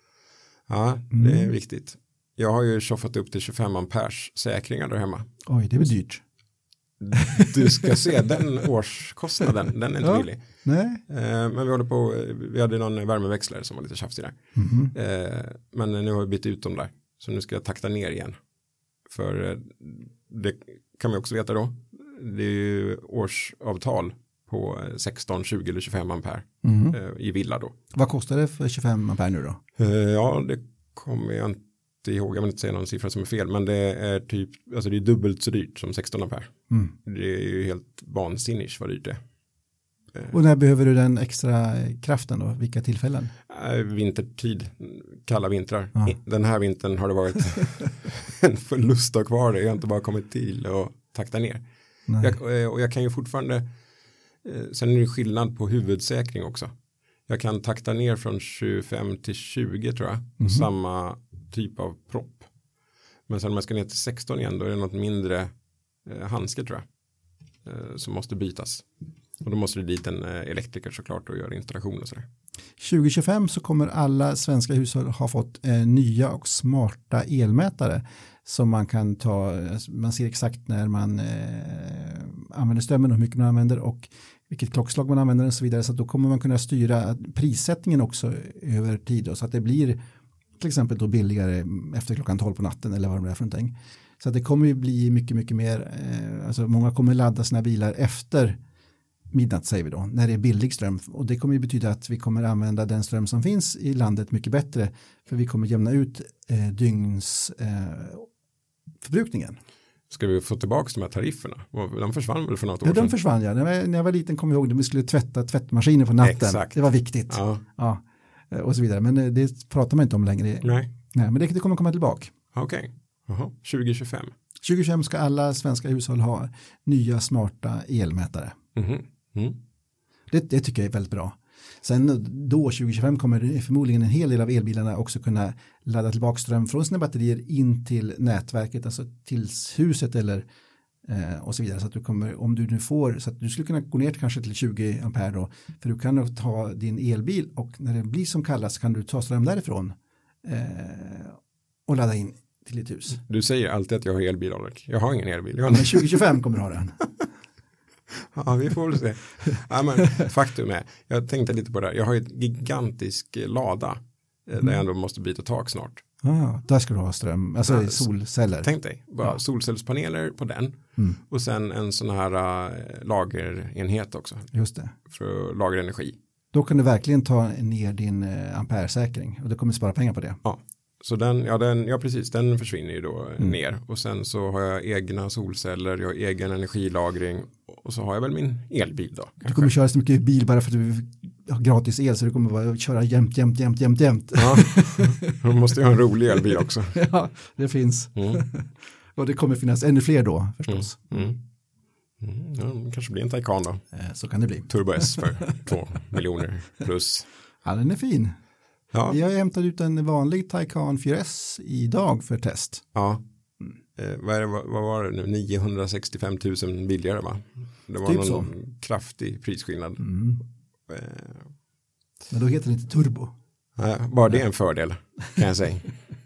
ja det är mm. viktigt. Jag har ju tjoffat upp till tjugofem amperes säkringar där hemma. Oj, det blir dyrt. Du ska se den årskostnaden, den är inte ja, billig. Nej. Eh, men vi håller på, vi hade någon värmeväxlare som var lite tjafsig där. Mm. Eh, men nu har vi bytt ut dem där. Så nu ska jag takta ner igen. För eh, det kan man också veta då. Det är ju årsavtal på sexton, tjugo eller tjugofem ampere mm. eh, i villa då. Vad kostar det för tjugofem ampere nu då? Eh, ja, det kommer jag inte ihåg. Jag vill inte säga någon siffra som är fel. Men det är typ, alltså det är dubbelt så dyrt som sexton ampere. Mm. Det är ju helt vansinnigt vad dyrt det är. Och när behöver du den extra kraften då? Vilka tillfällen? Äh, vintertid, kalla vintrar. Ja. Den här vintern har det varit en förlust av kvar. Jag har inte bara kommit till och takta ner. Jag, och jag kan ju fortfarande, sen är det skillnad på huvudsäkring också. Jag kan takta ner från tjugofem till tjugo tror jag. Mm-hmm. Samma typ av propp. Men sen om jag ska ner till sexton igen, då är det något mindre eh, handske tror jag. Eh, som måste bytas. Och då måste det dit en elektriker såklart och göra installation och sådär. tjugo tjugofem så kommer alla svenska hushåll ha fått eh, nya och smarta elmätare som man kan ta, man ser exakt när man eh, använder strömmen och hur mycket man använder och vilket klockslag man använder och så vidare, så att då kommer man kunna styra prissättningen också över tid då, så att det blir till exempel då billigare efter klockan tolv på natten eller vad det är för någonting. Så att det kommer ju bli mycket, mycket mer, eh, alltså många kommer ladda sina bilar efter midnatt säger vi då, när det är billig ström, och det kommer ju betyda att vi kommer använda den ström som finns i landet mycket bättre, för vi kommer jämna ut eh, dygns eh, förbrukningen. Ska vi få tillbaka de här tarifferna? De försvann väl för något år ja, sedan? de försvann ja. När jag, när jag var liten kom jag ihåg att vi skulle tvätta tvättmaskiner på natten. Exakt. Det var viktigt. Ja. Ja. Och så vidare. Men det pratar man inte om längre. Nej. Nej, men det, det kommer komma tillbaka. Okej. Okay. tjugo tjugofem. tjugo tjugofem ska alla svenska hushåll ha nya smarta elmätare. Mm-hmm. Mm. Det, det tycker jag är väldigt bra. Sen då tjugo tjugofem kommer förmodligen en hel del av elbilarna också kunna ladda tillbaka ström från sina batterier in till nätverket, alltså till huset eller Eh, och så vidare. Så att du kommer, om du nu får, så att du skulle kunna gå ner kanske till tjugo ampere då. För du kan nog ta din elbil och när det blir som kallast kan du ta ström därifrån. Eh, och ladda in till ditt hus. Du säger alltid att jag har elbil, Alrik. Jag har ingen elbil. Jag har... Men tjugo tjugofem kommer du ha den. Ja, vi får väl se. Ja, men faktum är, jag tänkte lite på det här. Jag har ju ett gigantisk lada mm. där jag ändå måste byta tak snart. Ah, där ska du ha ström, alltså ja, solceller. Tänk dig, bara ja. solcellspaneler på den mm. och sen en sån här äh, lagerenhet också. Just det. För att lagra energi. Då kan du verkligen ta ner din äh, amperesäkring och du kommer spara pengar på det. Ja, så den, ja, den, ja precis, den försvinner ju då mm. ner och sen så har jag egna solceller, jag har egen energilagring och så har jag väl min elbil då. Kanske. Du kommer köra så mycket bil bara för att du har gratis el så du kommer bara köra jämt, jämt, jämt, jämt, jämt. Ja, då måste jag ha en rolig elbil också. Ja, det finns. Mm. Och det kommer finnas ännu fler då förstås. Mm. Mm. Mm. Ja, det kanske blir en Taycan då. Så kan det bli. Turbo S för två miljoner plus. Ja, den är fin. Ja. Jag har hämtat ut en vanlig Taycan fyra S idag för test. Ja. Mm. Eh, vad, är det, vad, vad var det nu? niohundrasextiofem tusen billigare va? Det var typ någon så. Kraftig prisskillnad. Mm. Eh. Men då heter det inte turbo. Ja, bara det är en fördel kan jag säga.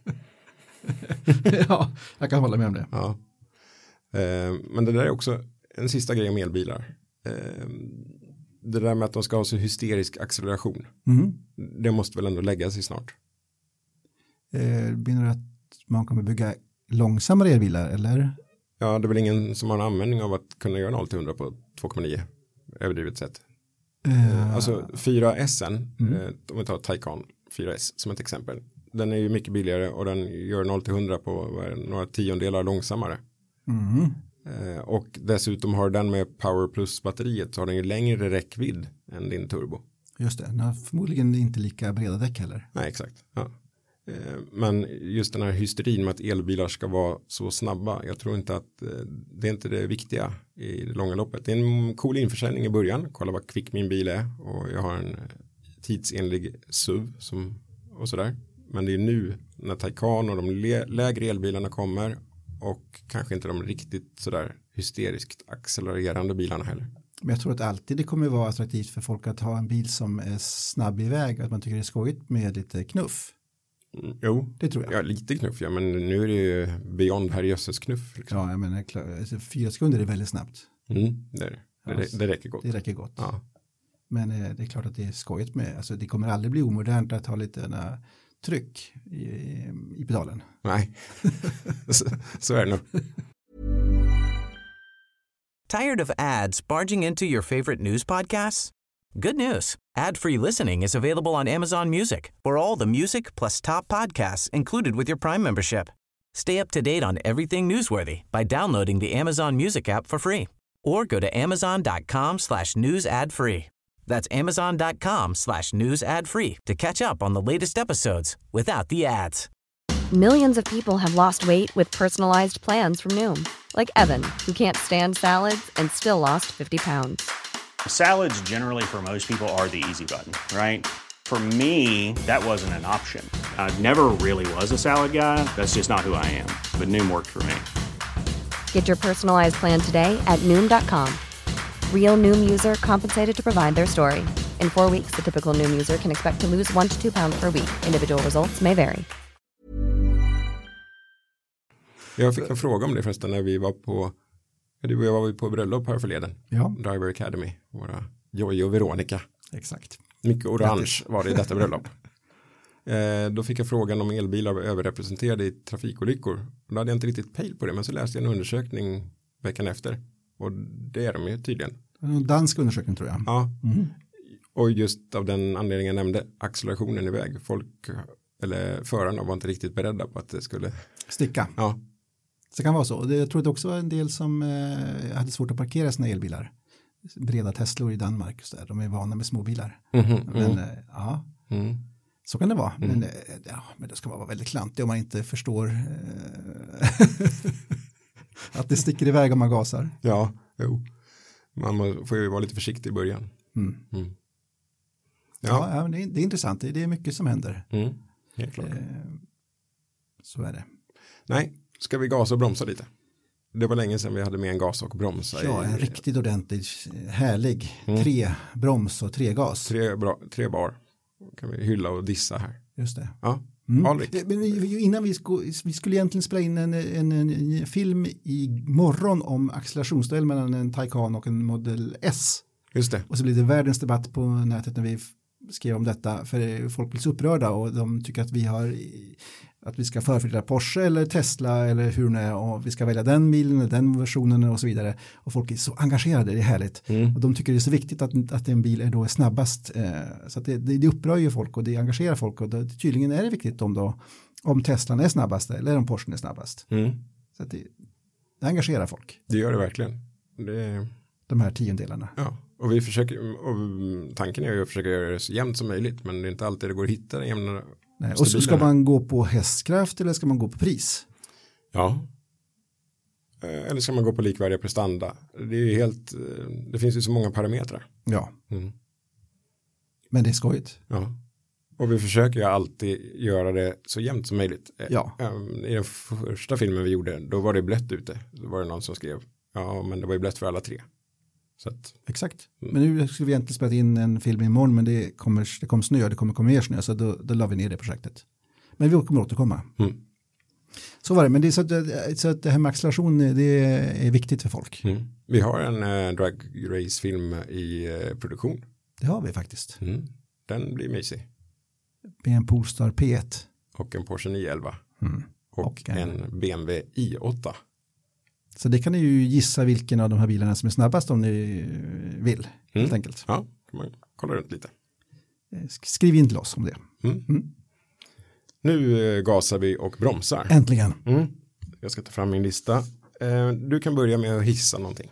Ja, jag kan hålla med om det. Ja. Eh, men det där är också en sista grej om elbilar. Eh, det där med att de ska ha så hysterisk acceleration. Mm. Det måste väl ändå lägga sig snart. Eh, menar du att man kommer bygga långsammare elbilar eller? Ja, det är väl ingen som har en användning av att kunna göra noll till hundra på två komma nio överdrivet sett. Uh, alltså fyra S, mm. eh, om vi tar Taycan fyra S som ett exempel. Den är ju mycket billigare och den gör noll till hundra på några tiondelar långsammare. Mm. Eh, och dessutom har den med Power Plus batteriet så har den ju längre räckvidd än din turbo. Just det, den har förmodligen inte lika breda däck heller. Nej, exakt. Ja. Eh, men just den här hysterin med att elbilar ska vara så snabba, jag tror inte att eh, det är inte det viktiga i det långa loppet. Det är en cool införsäljning i början, kolla vad kvick min bil är och jag har en tidsenlig S U V som, och sådär. Men det är nu när Taycan och de lä- lägre elbilarna kommer och kanske inte de riktigt sådär hysteriskt accelererande bilarna heller. Men jag tror att alltid det kommer vara attraktivt för folk att ha en bil som är snabb iväg, att man tycker det är skojigt med lite knuff. Mm, jo, det tror jag. Ja, lite knuff, ja, men nu är det ju beyond herrejösses knuff. Liksom. Ja, jag menar, alltså, fyra sekunder är väldigt snabbt. Mm, det, är det. Det, alltså, det räcker gott. Det räcker gott. Ja. Men eh, det är klart att det är skojigt med, alltså det kommer aldrig bli omodernt att ha lite uh, tryck i, i pedalen. Nej, så, så är det nog. Tired of ads barging into your favorite news podcasts? Good news. Ad-free listening is available on Amazon Music for all the music plus top podcasts included with your Prime membership. Stay up to date on everything newsworthy by downloading the Amazon Music app for free or go to amazon.com slash news ad free. That's amazon.com slash news ad free to catch up on the latest episodes without the ads. Millions of people have lost weight with personalized plans from Noom. Like Evan, who can't stand salads and still lost fifty pounds. Salads generally for most people are the easy button, right? For me, that wasn't an option. I never really was a salad guy. That's just not who I am. But Noom worked for me. Get your personalized plan today at Noom dot com. Real Noom user compensated to provide their story. In four weeks, the typical Noom user can expect to lose one to two pounds per week. Individual results may vary. Jag fick en fråga om det förresten när vi var på du och jag var på bröllop här förleden. Ja. Driver Academy. Våra Joy och Veronica. Exakt. Mycket orange var det i detta bröllop. Eh, då fick jag frågan om elbilar var överrepresenterade i trafikolyckor. Då hade jag inte riktigt pejl på det, men så läste jag en undersökning veckan efter. Och det är de ju tydligen. En dansk undersökning tror jag. Ja. Mm. Och just av den anledningen jag nämnde accelerationen iväg. Folk, eller förarna var inte riktigt beredda på att det skulle sticka. Ja. Så det kan vara så. Jag tror att det också var en del som eh, hade svårt att parkera sina elbilar. Breda Teslor i Danmark. Så där. De är vana med småbilar. Mm-hmm, men mm. Eh, ja, mm. så kan det vara. Mm. Men, eh, ja, men det ska vara väldigt klantigt om man inte förstår eh, att det sticker iväg om man gasar. Ja, jo. Man får ju vara lite försiktig i början. Mm. Mm. Ja, ja, ja det, är, det är intressant. Det, det är mycket som händer. Mm. Helt klart. Eh, så är det. Nej. Ska vi gasa och bromsa lite? det var länge sedan vi hade med en gas och bromsa. Ja, en i, riktigt ordentlig, härlig. Mm. Tre broms och tre gas. Tre, bra, tre bar kan vi hylla och dissa här. Just det. Ja, Mm. Alrik. Men innan vi, sko, vi skulle egentligen spela in en, en, en film i morgon om accelerationsduell mellan en Taycan och en Model S. Just det. Och så blir det världens debatt på nätet när vi skrev om detta, för folk blir så upprörda och de tycker att vi har att vi ska förfördela Porsche eller Tesla eller hur det är och vi ska välja den bilen eller den versionen och så vidare, och folk är så engagerade, det är härligt mm. och de tycker det är så viktigt att, att en bil är då snabbast, eh, så att det, det, det upprör ju folk och det engagerar folk, och det, tydligen är det viktigt om då om Teslan är snabbast eller om Porschen är snabbast mm. så att det, det engagerar folk. Det gör det verkligen. Det... De här tiondelarna. Ja, och vi försöker, och tanken är ju att försöka göra det så jämnt som möjligt, men det är inte alltid det går att hitta den jämna. Nej, och så ska man gå på hästkraft eller ska man gå på pris? Ja. Eller ska man gå på likvärdiga prestanda? Det är ju helt, det finns ju så många parametrar. Ja. Mm. Men det är skojigt. Ja. Och vi försöker ju alltid göra det så jämnt som möjligt. Ja. I den första filmen vi gjorde, då var det blött ute. Då var det någon som skrev, ja men det var ju blött för alla tre. Så att, exakt. Mm. Men nu skulle vi egentligen spela in en film imorgon, men det kommer, det kommer snö, det kommer komma mer snö, så då, då la vi ner det projektet. Men vi kommer återkomma. Mm. Så var det, men det är så att, så att det här med acceleration, det är viktigt för folk. Mm. Vi har en eh, drag race-film i eh, produktion. Det har vi faktiskt. Mm. Den blir mysig. Med en Polestar P ett. Och en Porsche nio elva. Mm. Och, och en, en B M W i åtta. Så det kan ni ju gissa vilken av de här bilarna som är snabbast om ni vill, mm. helt enkelt. Ja, kan man kolla runt lite. Skriv in till oss om det. Mm. Mm. Nu gasar vi och bromsar. Äntligen. Mm. Jag ska ta fram min lista. Du kan börja med att hissa någonting.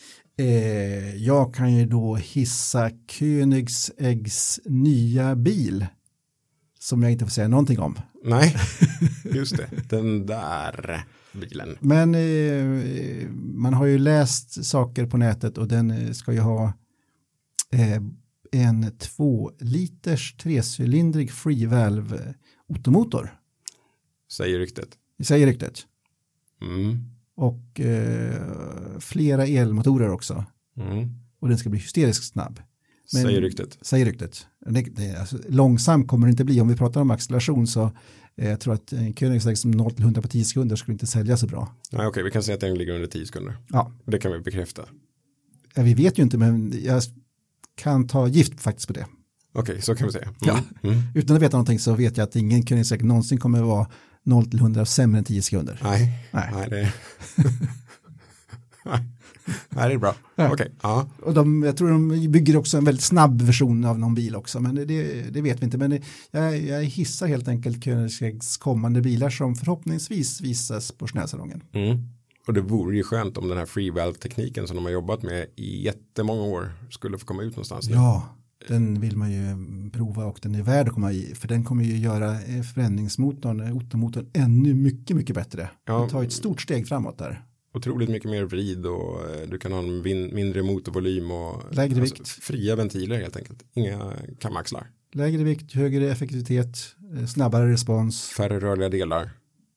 Eh, jag kan ju då hissa Koenigseggs nya bil. Som jag inte får säga någonting om. Nej, just det. Den där bilen. Men eh, man har ju läst saker på nätet och den ska ju ha eh, en två liters trecylindrig freevalve automotor. Säger ryktet. Säger ryktet. Mm. Och eh, flera elmotorer också. Mm. Och den ska bli hysteriskt snabb. Men, säger ryktet. Säger ryktet. Det, det, alltså, långsam kommer det inte bli. Om vi pratar om acceleration så eh, jag tror att en Koenigsegg som noll till hundra på tio sekunder skulle inte sälja så bra. Nej, okej, okay, vi kan säga att den ligger under tio sekunder. Ja. Det kan vi bekräfta. Ja, vi vet ju inte, men jag kan ta gift faktiskt på det. Okej, okay, så kan vi säga. Mm. Ja. Mm. Utan att veta någonting så vet jag att ingen Koenigsegg någonsin kommer att vara noll till hundra sämre än tio sekunder. Nej, nej, nej det nej. Nej, det är bra. Ja. Okej, ja. Och de, jag tror de bygger också en väldigt snabb version av någon bil också, men det, det vet vi inte. Men det, jag, jag hissar helt enkelt Koenigseggs kommande bilar som förhoppningsvis visas på Snösalongen. Mm. Och det vore ju skönt om den här freevalve-tekniken som de har jobbat med i jättemånga år skulle få komma ut någonstans. Nu. Ja, den vill man ju prova och den är värd att komma i, för den kommer ju göra förbränningsmotorn, automotorn ännu mycket, mycket bättre. Ja. Den tar ett stort steg framåt där. Otroligt mycket mer vrid och du kan ha en vin- mindre motorvolym och lägre alltså, vikt. Fria ventiler helt enkelt. Inga kamaxlar. Lägre vikt, högre effektivitet, snabbare respons. Färre rörliga delar.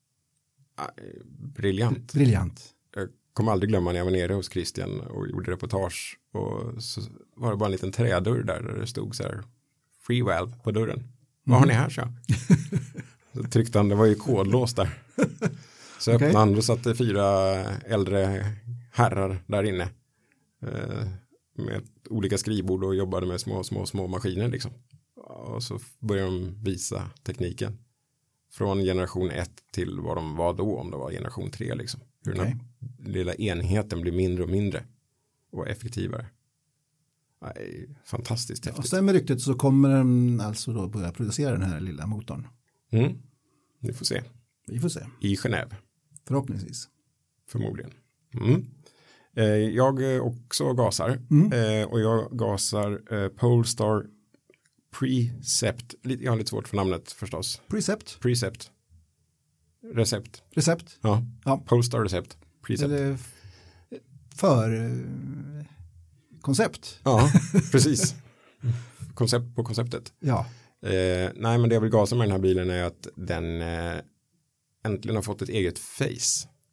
Briljant. Briljant. Jag kommer aldrig glömma när jag var nere hos Christian och gjorde reportage och så var det bara en liten trädörr där, där det stod så här free valve på dörren. Mm. Vad har ni här, så? Så tryckte han, det var ju kodlås där. Så okay. öppnade han, då satt det fyra äldre herrar där inne eh, med olika skrivbord och jobbade med små, små, små maskiner liksom. Och så började de visa tekniken från generation ett till vad de var då, om det var generation tre liksom. Hur okay. den lilla enheten blir mindre och mindre och effektivare. Nej, fantastiskt häftigt. Och sen med ryktet så kommer den alltså då börja producera den här lilla motorn. Mm. Vi får se. Vi får se. I Genève. Förhoppningsvis. Förmodligen. Mm. Eh, jag också gasar. Mm. Eh, och jag gasar eh, Polestar Precept. Jag har lite svårt för namnet förstås. Precept. Precept. Recept. Recept. Ja. ja. Polestar Recept. Precept. Eller för koncept. Ja, precis. Koncept på konceptet. Ja. Eh, nej, men det jag vill gasa med den här bilen är att den eh, äntligen har fått ett eget face.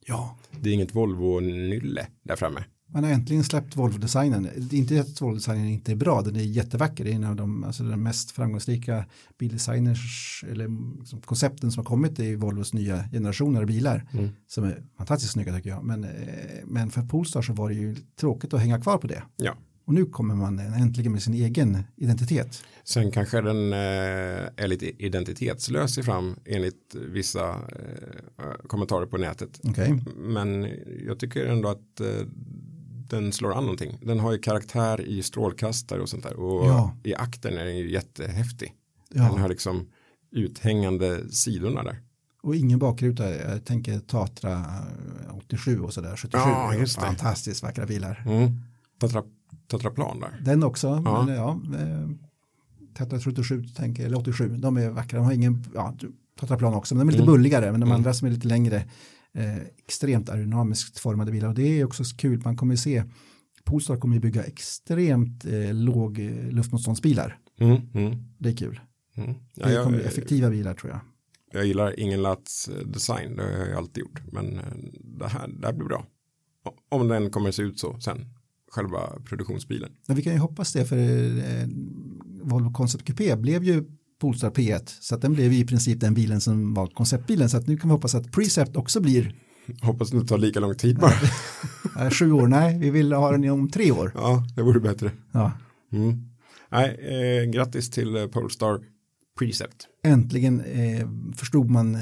Ja. Det är inget Volvo-nylle där framme. Man har äntligen släppt Volvo-designen. Det är inte att Volvo-designen inte är bra, den är jättevacker. Det är en av de, alltså de mest framgångsrika bildesigners eller liksom koncepten som har kommit i Volvos nya generationer av bilar. Mm. Som är fantastiskt snygga tycker jag. Men, men för Polestar så var det ju tråkigt att hänga kvar på det. Ja. Och nu kommer man äntligen med sin egen identitet. Sen kanske den eh, är lite identitetslös i fram enligt vissa eh, kommentarer på nätet. Okay. Men jag tycker ändå att eh, den slår an någonting. Den har ju karaktär i strålkastare och sånt där. Och ja. i akten är den ju jättehäftig. Ja. Den har liksom uthängande sidorna där. Och ingen bakruta, jag tänker Tatra åttiosju och sådär, sjuttiosju. Ja, just det. Fantastiskt vackra bilar. Mm. Tatra, Tatraplan där. Den också, ja. Men, ja eh, Tatra sjuttiosju, tänker, eller åttiosju, de är vackra. De har ingen, ja, Tatraplan också, men de är lite mm. bulligare. Men de mm. andra som är lite längre, eh, extremt aerodynamiskt formade bilar. Och det är också kul, man kommer se, Polestar kommer ju bygga extremt eh, låg eh, luftmotståndsbilar. Mm. Mm. Det är kul. Mm. Ja, det kommer jag, bli effektiva bilar tror jag. Jag gillar ingen lats design, det har jag alltid gjort. Men det här, det här blir bra. Om den kommer se ut så sen, själva produktionsbilen. Ja, vi kan ju hoppas det, för eh, Volvo Concept Coupé blev ju Polestar P ett. Så att den blev i princip den bilen som var konceptbilen. Så att nu kan vi hoppas att Precept också blir. Hoppas det tar lika lång tid bara. Sju år, nej. Vi vill ha den om tre år. Ja, det vore bättre. Ja. Mm. Nej, eh, grattis till eh, Polestar Precept. Äntligen eh, förstod man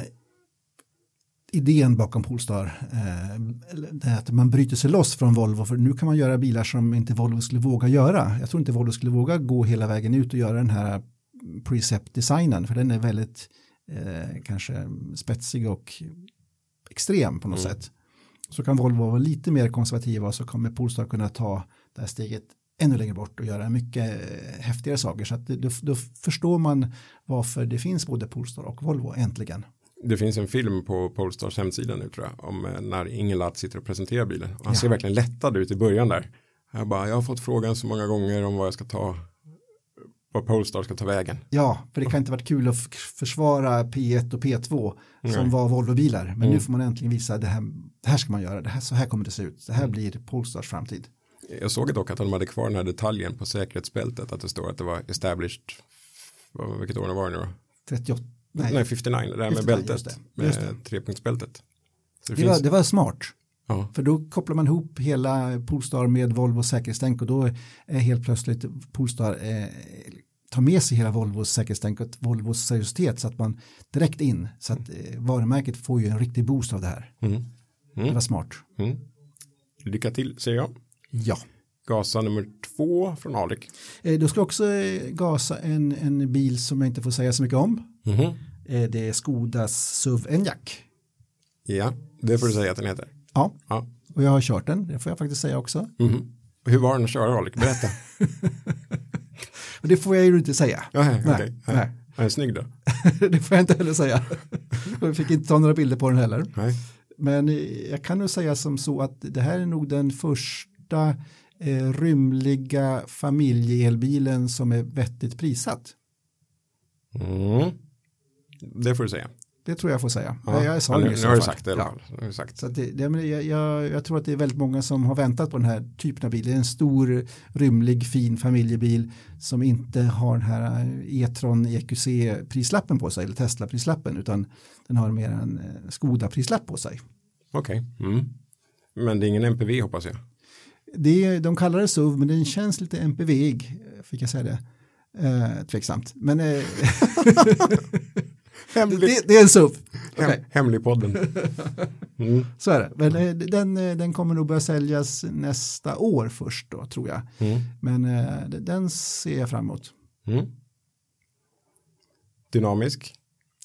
idén bakom Polestar. Eh, att man bryter sig loss från Volvo, för nu kan man göra bilar som inte Volvo skulle våga göra. Jag tror inte Volvo skulle våga gå hela vägen ut och göra den här Precept-designen, för den är väldigt eh, kanske spetsig och extrem på något mm. sätt. Så kan Volvo vara lite mer konservativa, och så kommer Polestar kunna ta det här steget ännu längre bort och göra mycket häftigare saker. Så att då, då förstår man varför det finns både Polestar och Volvo äntligen. Det finns en film på Polestars hemsida nu tror jag, om när Ingelat sitter och presenterar bilen. Han ja. ser verkligen lättad ut i början där. Jag bara, jag har fått frågan så många gånger om vad jag ska ta, vad Polestar ska ta vägen. Ja, för det kan inte varit kul att försvara P ett och P två som Nej. var Volvo-bilar. Men mm. nu får man äntligen visa att det här, det här ska man göra. Det här, så här kommer det se ut. Det här blir Polestars framtid. Jag såg dock att de hade kvar den här detaljen på säkerhetsbältet, att det står att det var established, vilket år det var nu då? trettioåtta. Nej, nej femtionio, det här med bältet, just det, just det. Med trepunktsbältet. Det, det, var, det var smart, ja. För då kopplar man ihop hela Polestar med Volvos säkerhetstänk, och då är helt plötsligt Polestar eh, tar med sig hela Volvos säkerhetstänk och Volvos seriositet, så att man direkt in, så att eh, varumärket får ju en riktig boost av det här. Mm. Mm. Det var smart. Mm. Lycka till, säger jag. Ja. Gasa nummer två från Alrik. Eh, då ska jag också eh, gasa en, en bil som jag inte får säga så mycket om. Mm-hmm. Eh, det är Skodas S U V Enyaq. Ja, det får du säga att den heter. Ja, ja. Och jag har kört den, det får jag faktiskt säga också. Mm-hmm. Hur var den att köra, Alrik? Berätta. Det får jag ju inte säga. Ja, nej, nej, okay. nej. nej. Är den snygg då? Det får jag inte heller säga. Jag fick inte ta några bilder på den heller. Nej. Men jag kan nog säga som så att det här är nog den första eh, rymliga familjeelbilen som är vettigt prissatt. Mm. Det får du säga. Det tror jag får säga. Ja. Jag, jag sa ja, det nu, i nu så har du fall. sagt det. Ja. Har du sagt. Så det, det, jag, jag, jag tror att det är väldigt många som har väntat på den här typen av bil. Det är en stor, rymlig, fin familjebil som inte har den här e-tron E Q C-prislappen på sig, eller Tesla-prislappen, utan den har mer en Skoda-prislapp på sig. Okej. Okay. Mm. Men det är ingen M P V, hoppas jag. Det, de kallar det S U V, men den känns lite M P V-ig, fick jag säga det. Eh, tveksamt. Men eh, det, det är en S U V. Hem, okay. Hemlig podden. Mm. Så är det. Men eh, den, den kommer nog börja säljas nästa år först då, tror jag. Mm. Men eh, den ser jag fram emot. Mm. Dynamisk.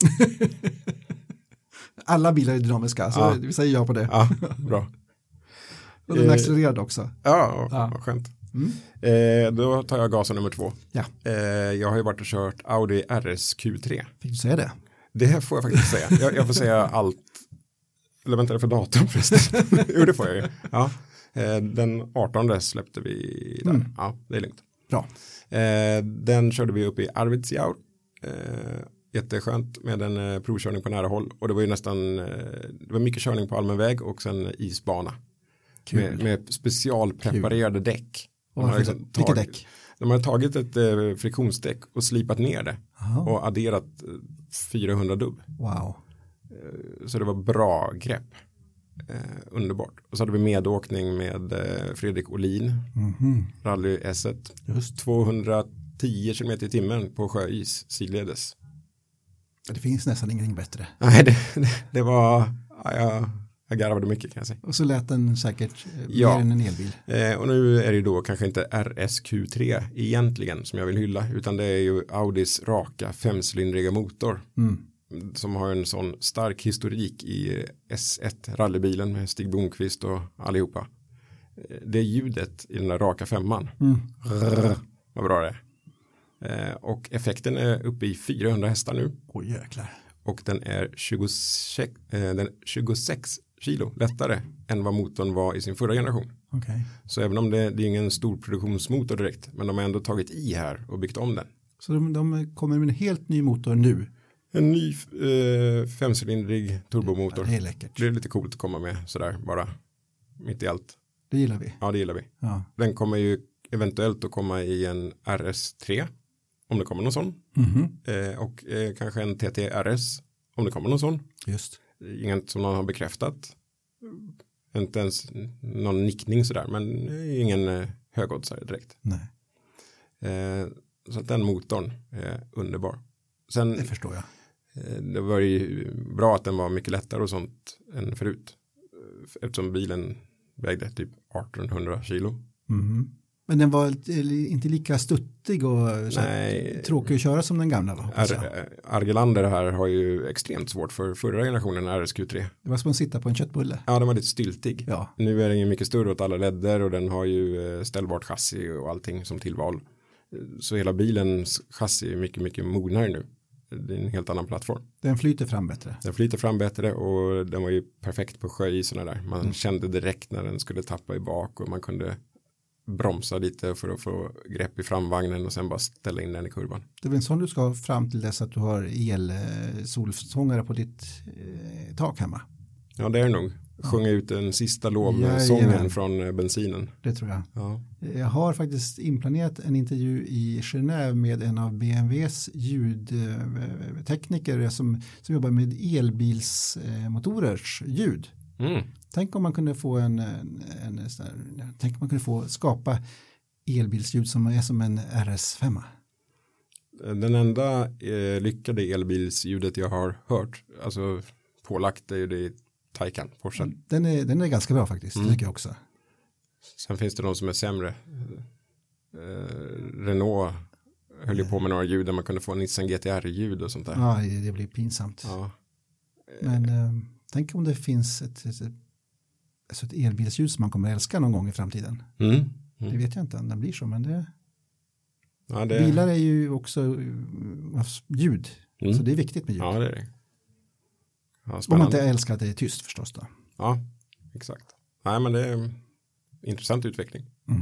Alla bilar är dynamiska, så ja. vi säger ja på det. Ja, bra. Och den accelererade också. Ja, ja. Vad skönt. Mm. Eh, då tar jag gasen nummer två. Ja. Eh, jag har ju varit och kört Audi R S Q tre. Fick du säga det? Det här får jag faktiskt säga. Jag, jag får säga allt. Eller vänta, det för datum förresten. Jo, det får jag ju. Ja. Eh, den artonde släppte vi där. Mm. Ja, det är lugnt. Bra. Eh, den körde vi upp i Arvidsjaur. Eh, jätteskönt med en eh, provkörning på nära håll. Och det var ju nästan, eh, det var mycket körning på allmän väg och sen isbana. Med, med specialpreparerade Kul. däck. De har liksom tagit, vilka däck? De har tagit ett eh, friktionsdäck och slipat ner det. Aha. Och adderat eh, fyrahundra dubb. Wow. Eh, så det var bra grepp. Eh, underbart. Och så hade vi medåkning med eh, Fredrik Olin. Mm-hmm. Rally S ett. Just. tvåhundratio kilometer i timmen på sjöis sidledes. Det finns nästan ingenting bättre. Nej, det, det, det var... Ja, jag, jag garvade mycket kan jag säga. Och så lät den säkert eh, ja. mer än en elbil. Eh, och nu är det då kanske inte R S Q tre egentligen som jag vill hylla. Utan det är ju Audis raka femcylindriga motor. Mm. Som har en sån stark historik i S ett rallybilen med Stig Blomqvist och allihopa. Det är ljudet i den där raka femman. Mm. Rrr, vad bra det är. Eh, och effekten är uppe i fyrahundra hästar nu. Åh oh, jäklar. Och den är tjugosex, eh, den är tjugosex kilo lättare än vad motorn var i sin förra generation. Okay. Så även om det, det är ingen stor produktionsmotor direkt. Men de har ändå tagit i här och byggt om den. Så de, de kommer med en helt ny motor nu? En ny eh, femcylindrig turbomotor. Ja, det är läckert. Det är lite coolt att komma med sådär bara mitt i allt. Det gillar vi. Ja, det gillar vi. Ja. Den kommer ju eventuellt att komma i en R S tre om det kommer någon sån. Mm-hmm. Eh, och eh, kanske en T T R S om det kommer någon sån. Just. Inget som någon har bekräftat. Inte ens någon nickning sådär, men ingen eh, högoddsare direkt. Nej. Eh, så att den motorn är underbar. Sen, det förstår jag. Eh, det var ju bra att den var mycket lättare och sånt än förut. Eftersom bilen vägde typ artonhundra kilo. Mm. Men den var inte lika stuttig och Nej. tråkig att köra som den gamla då? Ar- Argelander här har ju extremt svårt för förra generationen R S Q tre. Det var som att sitta på en köttbulle. Ja, den var lite styltig. Ja. Nu är den ju mycket större åt alla ledder och den har ju ställbart chassi och allting som tillval. Så hela bilens chassi är mycket, mycket mognare nu. Det är en helt annan plattform. Den flyter fram bättre. Den flyter fram bättre och den var ju perfekt på sjöisarna där. Man Mm. kände direkt när den skulle tappa i bak och man kunde bromsa lite för att få grepp i framvagnen och sen bara ställa in den i kurvan. Det är väl en sån du ska ha fram till dess att du har el-solfångare på ditt eh, tak hemma. Ja, det är det nog. Sjunga ut den sista lovsången Jajamän. från bensinen. Det tror jag. Ja. Jag har faktiskt inplanerat en intervju i Genève med en av B M Ws ljudtekniker som, som jobbar med elbilsmotorers ljud. Mm. Tänk om man kunde få en, en, en sån här, tänk om man kunde få skapa elbilsljud som är som en R S fem. Den enda eh, lyckade elbilsljudet jag har hört, alltså pålagt, är ju det Taycan, Porsche. Den är, den är ganska bra faktiskt, mm. tycker jag också. Sen finns det de som är sämre. Eh, Renault höll ju på med några ljud där man kunde få en Nissan G T R-ljud och sånt där. Ja, det, det blir pinsamt. Ja. Men eh, tänk om det finns ett, ett, alltså ett elbilsljud som man kommer älska någon gång i framtiden. Mm. Mm. Det vet jag inte om det blir så, men det... Ja, det... Bilar är ju också uh, ljud, Mm. så det är viktigt med ljud. Ja, det är det. Ja, om man inte älskar att det är tyst förstås då. Ja, exakt. Nej, men det är en intressant utveckling. Mm.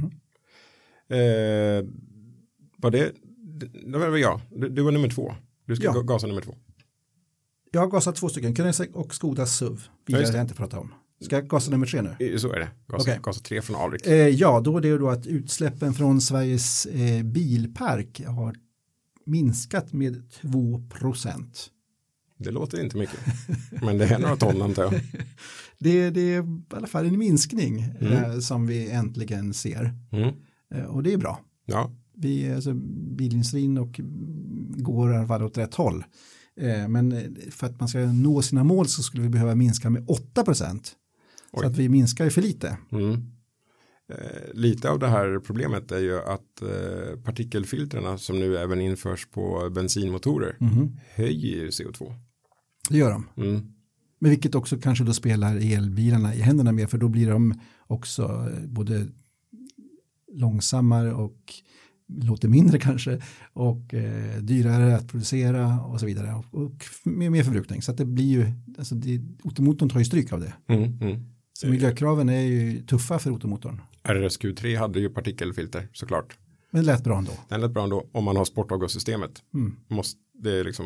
Eh, var det, det var väl jag. Du, du var nummer två. Du ska Ja. gasa nummer två. Jag har gasat två stycken, Koenigsegg och Skoda S U V. Bilar Ja, jag inte pratat om. Ska jag gasa nummer tre nu? Eh, Så är det. Gasa, Okej. gasa tre från Alrik. Eh, ja, då är det då att utsläppen från Sveriges eh, bilpark har minskat med två procent. Det låter inte mycket. Men det är några ton antar jag. Det, det är i alla fall en minskning Mm. eh, som vi äntligen ser. Mm. Eh, och det är bra. Ja. Vi, alltså, bilindustrin och går i alla fall åt rätt håll. Eh, men för att man ska nå sina mål så skulle vi behöva minska med åtta procent. Så Oj. att vi minskar ju för lite. Mm. Eh, lite av det här problemet är ju att eh, partikelfiltrerna som nu även införs på bensinmotorer Mhm. höjer ju C O två. Det gör de. Mm. Men vilket också kanske då spelar elbilarna i händerna mer, för då blir de också eh, både långsammare och låter mindre kanske och eh, dyrare att producera och så vidare och, och med mer förbrukning. Så att det blir ju, alltså det, automotorn tar ju stryk av det. Mm. Mm. Så miljökraven är ju tuffa för automotorn. R S Q tre hade ju partikelfilter såklart. Men det lät bra ändå. Den lät bra ändå om man har sportavgassystemet. Mm. Måste, det är liksom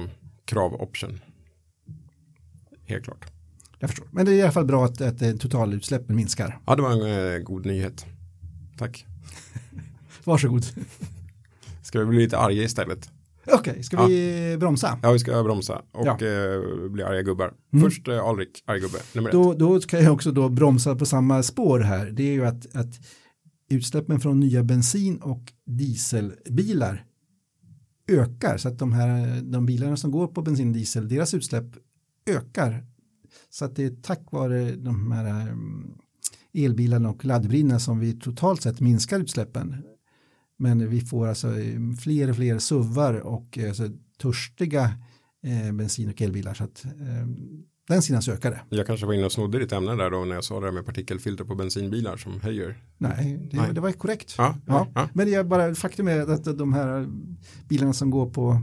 krav-option. Helt klart. Jag förstår. Men det är i alla fall bra att, att totalutsläppen minskar. Ja, det var en eh, god nyhet. Tack. Varsågod. Ska vi bli lite arga istället? Okej, okay, ska ja. vi bromsa? Ja, vi ska bromsa och ja. eh, bli arga gubbar. Mm. Först eh, Alrik, arg gubbe, nummer då, ett. Då ska jag också då bromsa på samma spår här. Det är ju att, att utsläppen från nya bensin- och dieselbilar ökar. Så att de här de bilarna som går på bensin och diesel, deras utsläpp ökar. Så att det är tack vare de här elbilarna och laddhybriderna som vi totalt sett minskar utsläppen. Men vi får alltså fler och fler suvar och alltså, törstiga eh, bensin- och elbilar. Så att eh, den sidan så ökar det. Jag kanske var inne och snodde ditt ämne där då när jag sa det här med partikelfilter på bensinbilar som höjer. Nej, det, Nej. det var korrekt. Ja, ja, ja. Men det är bara faktum är att de här bilarna som går på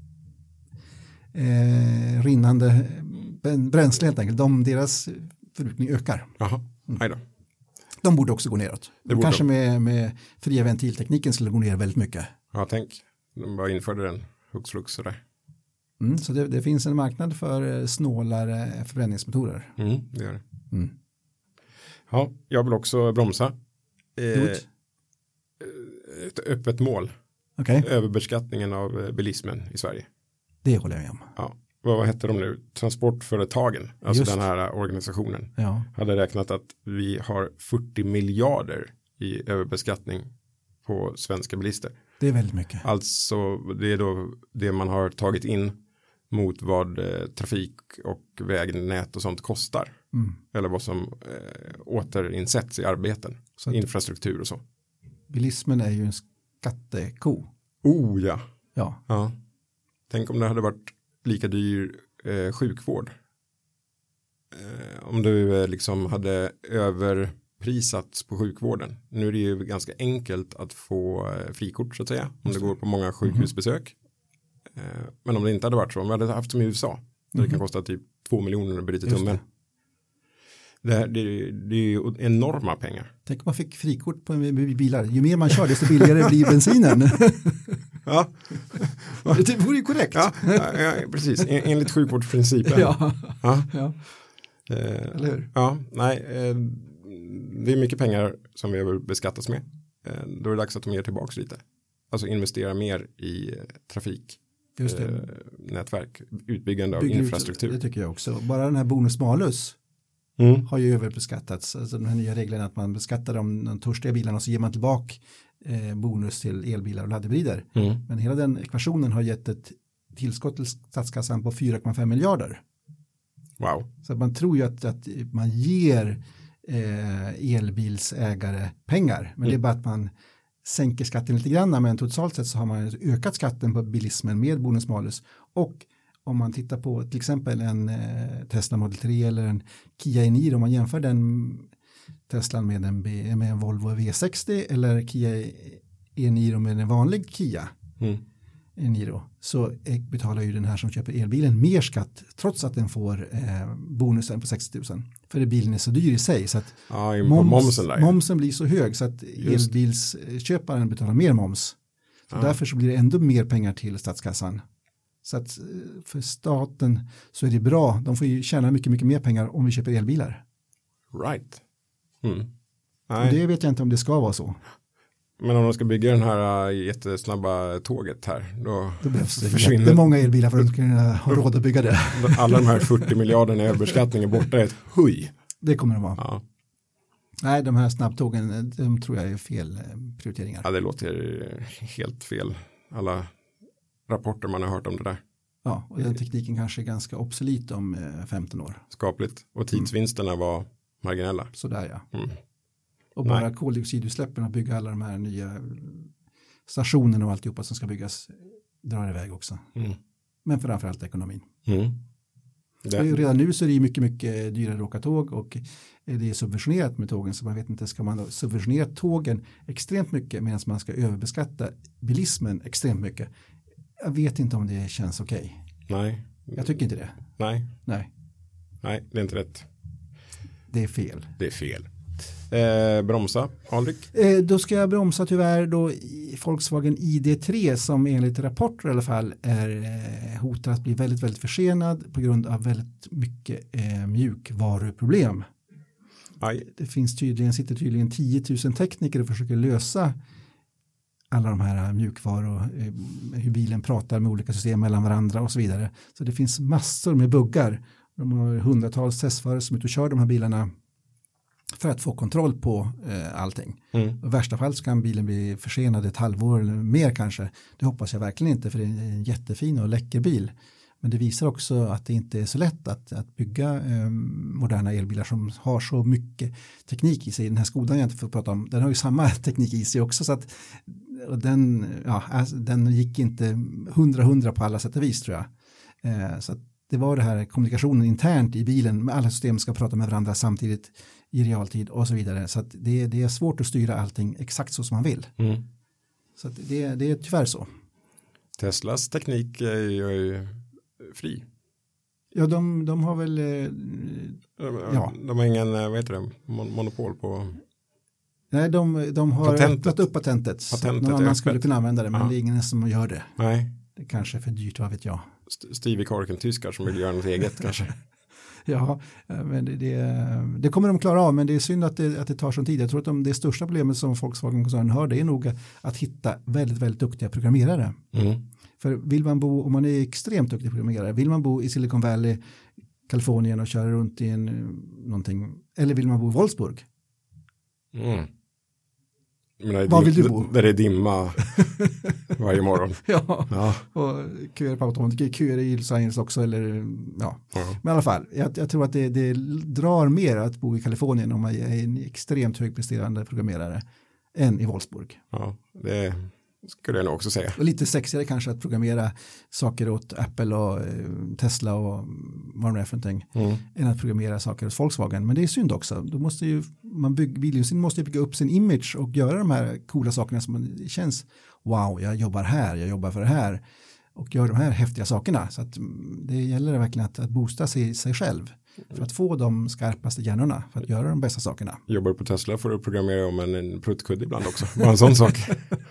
eh, rinnande bränsle helt enkelt, de, deras förbrukning ökar. Jaha, nej då. De borde också gå neråt. Borde Kanske de. med, med fria ventiltekniken skulle gå ner väldigt mycket. Ja, tänk. De bara införde den hux flux sådär. Mm, så det, det finns en marknad för snålare förbränningsmotorer. Mm, det gör det. Mm. Ja, jag vill också bromsa. Eh, Gjort. ett öppet mål. Okay. Överbeskattningen av bilismen i Sverige. Det håller jag med om. Ja. Vad heter de nu? Transportföretagen, alltså Just. den här organisationen, ja. hade räknat att vi har fyrtio miljarder i överbeskattning på svenska bilister. Det är väldigt mycket. Alltså det är då det man har tagit in mot vad eh, trafik och vägnät och sånt kostar. Mm. Eller vad som eh, återinsätts i arbeten, så infrastruktur och så. Bilismen är ju en skatteko. Oh ja. Ja. ja. Tänk om det hade varit lika dyr eh, sjukvård. Eh, om du eh, liksom hade överprisats på sjukvården. Nu är det ju ganska enkelt att få eh, frikort så att säga. Om det går på många sjukhusbesök. Mm. Eh, men om det inte hade varit så. Om vi hade haft som i U S A. Där mm. det kan kosta typ två miljoner att bryta tummen. Det, det, det, det är ju enorma pengar. Tänk om man fick frikort på bilar. Ju mer man kör desto billigare blir bensinen. Ja. Det vore ju korrekt. Ja, ja, precis. En, enligt sjukvårdsprincipen. Ja. Ja. Ja. Eh, Eller hur? Ja, nej. Eh, det är mycket pengar som vi behöver beskattas med. Eh, då är det dags att de ger tillbaka lite. Alltså investera mer i eh, trafik. Just det. Eh, nätverk. Utbyggande av Bygger infrastruktur. Ut, det tycker jag också. Bara den här bonus-malus mm. har ju överbeskattats. Alltså de här nya reglerna att man beskattar de, de törstiga bilarna och så ger man tillbaka eh, bonus till elbilar och laddhybrider. Mm. Men hela den ekvationen har gett ett tillskott till statskassan på fyra komma fem miljarder. Wow. Så att man tror ju att, att man ger eh, elbilsägare pengar. Men mm. det är bara att man sänker skatten lite grann. Men totalt sett så har man ökat skatten på bilismen med bonus-malus. Och om man tittar på till exempel en eh, Tesla Model tre eller en Kia e-Niro. Om man jämför den Teslan med en, B, med en Volvo V sextio eller Kia e-Niro med en vanlig Kia mm. e-Niro. Så betalar ju den här som köper elbilen mer skatt trots att den får eh, bonusen på sextio tusen. För bilen är så dyr i sig. Så att ja, moms, momsen, där. momsen blir så hög så att Just. elbilsköparen betalar mer moms. Så ja. Därför så blir det ändå mer pengar till statskassan. Så att för staten så är det bra. De får ju tjäna mycket, mycket mer pengar om vi köper elbilar. Right. Mm. Och det vet jag inte om det ska vara så. Men om de ska bygga den här jättesnabba tåget här, då, då behövs det försvinner jättemånga elbilar för att kunna ha råd att bygga det. Alla de här fyrtio miljarderna i överbeskattning är borta i ett huj. Det kommer det vara. Ja. Nej, de här snabbtågen, de tror jag är fel prioriteringar. Ja, det låter helt fel. Alla rapporter man har hört om det där. Ja, och den tekniken kanske är ganska obsolet om femton år. Skapligt. Och tidsvinsterna mm. var marginella. Sådär ja. Mm. Och bara Nej. koldioxidutsläppen att bygga alla de här nya stationerna och alltihopa som ska byggas drar iväg också. Mm. Men framförallt ekonomin. Mm. Det. Redan nu så är det mycket, mycket dyrare att åka tåg och det är subventionerat med tågen så man vet inte, ska man då subventionera tågen extremt mycket medan man ska överbeskatta bilismen extremt mycket. Jag vet inte om det känns okej. Okay. Nej. Jag tycker inte det. Nej. Nej. Nej, det är inte rätt. Det är fel. Det är fel. Eh, bromsa, Alrik? Eh, då ska jag bromsa tyvärr då i Volkswagen I D tre som enligt rapporter i alla fall är eh, hotad att bli väldigt, väldigt försenad på grund av väldigt mycket eh, mjukvaruproblem. Aj. Det finns tydligen, sitter tydligen tio tusen tekniker och försöker lösa alla de här mjukvaror, eh, hur bilen pratar med olika system mellan varandra och så vidare. Så det finns massor med buggar. De har hundratals testförare som är ute och kör de här bilarna för att få kontroll på eh, allting. Mm. I värsta fall så kan bilen bli försenad ett halvår eller mer kanske. Det hoppas jag verkligen inte för det är en jättefin och läcker bil. Men det visar också att det inte är så lätt att, att bygga eh, moderna elbilar som har så mycket teknik i sig. Den här Skodan jag inte får prata om, den har ju samma teknik i sig också. Så att, och den, ja, alltså, den gick inte hundra hundra på alla sätt och vis tror jag. Eh, så att det var det här kommunikationen internt i bilen med alla system ska prata med varandra samtidigt i realtid och så vidare. Så att det, det är svårt att styra allting exakt så som man vill. Mm. Så att det, det är tyvärr så. Teslas teknik är ju fri. Ja, de, de har väl... Eh, ja. De har ingen, vad heter det, monopol på... Nej, de, de har patentet. öppnat upp patentet. patentet Någon annan skulle kunna använda det, men ja. Det är ingen som gör det. Nej. Det kanske är för dyrt, vad vet jag. Stevie Korken-tyskar som vill göra något eget kanske. Ja, men det, det, det kommer de klara av, men det är synd att det, att det tar sån tid. Jag tror att de, det största problemet som Volkswagen-koncernen har, det är nog att hitta väldigt, väldigt duktiga programmerare. Mm. För vill man bo, om man är extremt duktig programmerare, vill man bo i Silicon Valley, Kalifornien och köra runt i en, någonting, eller vill man bo i Wolfsburg? Mm. Men var vill du bo? Där det är dimma varje morgon. ja. ja, och köer på automatik, köer i Science också. Eller, ja. ja. Men i alla fall, jag, jag tror att det, det drar mer att bo i Kalifornien om man är en extremt högpresterande programmerare än i Wolfsburg. Ja, det skulle jag nog också säga. Och lite sexigare kanske att programmera saker åt Apple och Tesla och vad det är för någonting mm. än att programmera saker åt Volkswagen. Men det är synd också. Då måste ju man bygga, bilindustrin måste bygga upp sin image och göra de här coola sakerna som man känns wow, jag jobbar här, jag jobbar för det här och gör de här häftiga sakerna. Så att det gäller verkligen att, att boosta sig, sig själv för att få de skarpaste hjärnorna för att göra de bästa sakerna. Jobbar på Tesla får du programmera om en, en pruttkudde ibland också. Bara en sån sak.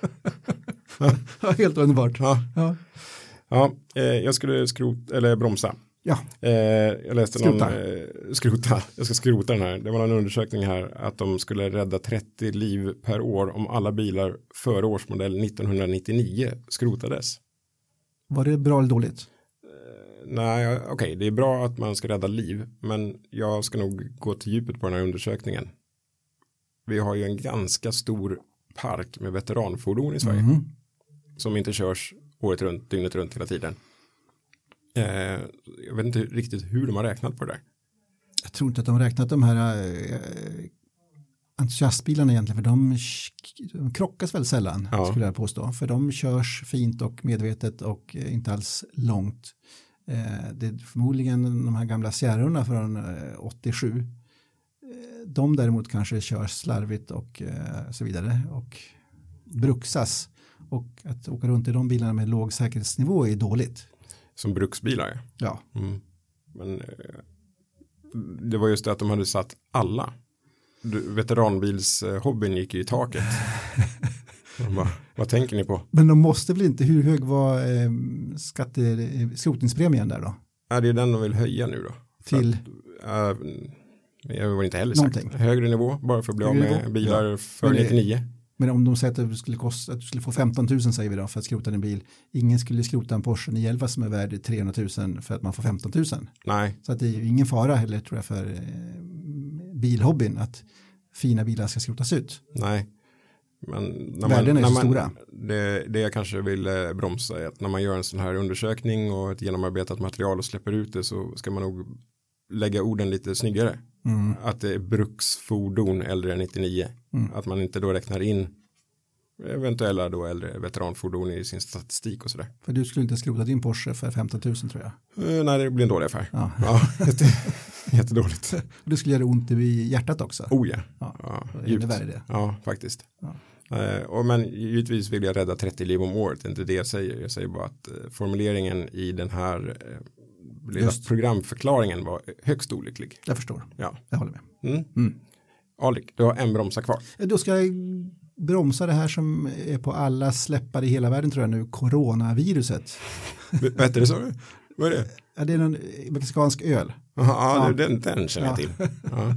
Ja, helt underbart. Ja, ja. ja eh, jag skulle skrota, eller bromsa. Ja. Eh, jag läste skrota. någon, eh, skrota. Jag ska skrota den här. Det var en undersökning här att de skulle rädda trettio liv per år om alla bilar före årsmodell nittonhundranittionio skrotades. Var det bra eller dåligt? Eh, nej, okej. Okay, det är bra att man ska rädda liv, men jag ska nog gå till djupet på den här undersökningen. Vi har ju en ganska stor park med veteranfordon i Sverige. Mm. Som inte körs året runt, dygnet runt hela tiden. Eh, jag vet inte riktigt hur de har räknat på det där. Jag tror inte att de har räknat de här eh, entusiastbilarna egentligen. För de, de krockas väldigt sällan, ja. Skulle jag påstå. För de körs fint och medvetet och eh, inte alls långt. Eh, det är förmodligen de här gamla Sierrorna från eh, åttiosju. Eh, de däremot kanske körs slarvigt och eh, så vidare. Och bruksas. Och att åka runt i de bilarna med låg säkerhetsnivå är dåligt. Som bruksbilar? Ja. Mm. Men eh, det var just det att de hade satt alla. Du, veteranbilshobbyn gick ju i taket. bara, vad tänker ni på? Men de måste väl inte, hur hög var eh, skatte, skrotningspremien där då? Ja, det är den de vill höja nu då. Till? Att, äh, jag var inte heller Någonting. sagt. Högre nivå, bara för att bli av med nivå. Bilar ja. För nittionio. Men om de säger att, det skulle kosta, att du skulle få femton tusen säger vi då för att skrota en bil. Ingen skulle skrota en Porsche nio elva som är värd trehundra tusen för att man får femton tusen. Nej. Så att det är ingen fara heller tror jag för eh, bilhobbyn att fina bilar ska skrotas ut. Nej. Men när Värden man, är så man, stora. Det, det jag kanske vill eh, bromsa är att när man gör en sån här undersökning och ett genomarbetat material och släpper ut det så ska man nog lägga orden lite snyggare. Mm. Att det är bruksfordon äldre än nittionio. Mm. Att man inte då räknar in eventuella då äldre veteranfordon i sin statistik och sådär. För du skulle inte skrota din Porsche för femton tusen tror jag. Uh, nej, det blir en dålig affär. Ja. Ja, jätte, jättedåligt. Du skulle göra ont i hjärtat också. Oh ja. Ja, ja det är det. Ja, faktiskt. Ja. Uh, och men givetvis vill jag rädda trettio liv om året. Det är inte det jag säger. Jag säger bara att uh, formuleringen i den här uh, lilla programförklaringen var högst olycklig. Jag förstår. Ja. Jag håller med. Mm. Mm. Alik, du har en bromsa kvar. Då ska jag bromsa det här som är på alla släppar i hela världen tror jag nu, coronaviruset. Vad heter det, sa du? Vad är det? Ja, det är en mexikansk öl. Aha, ja, Ja. Den, den känner jag till. Ja.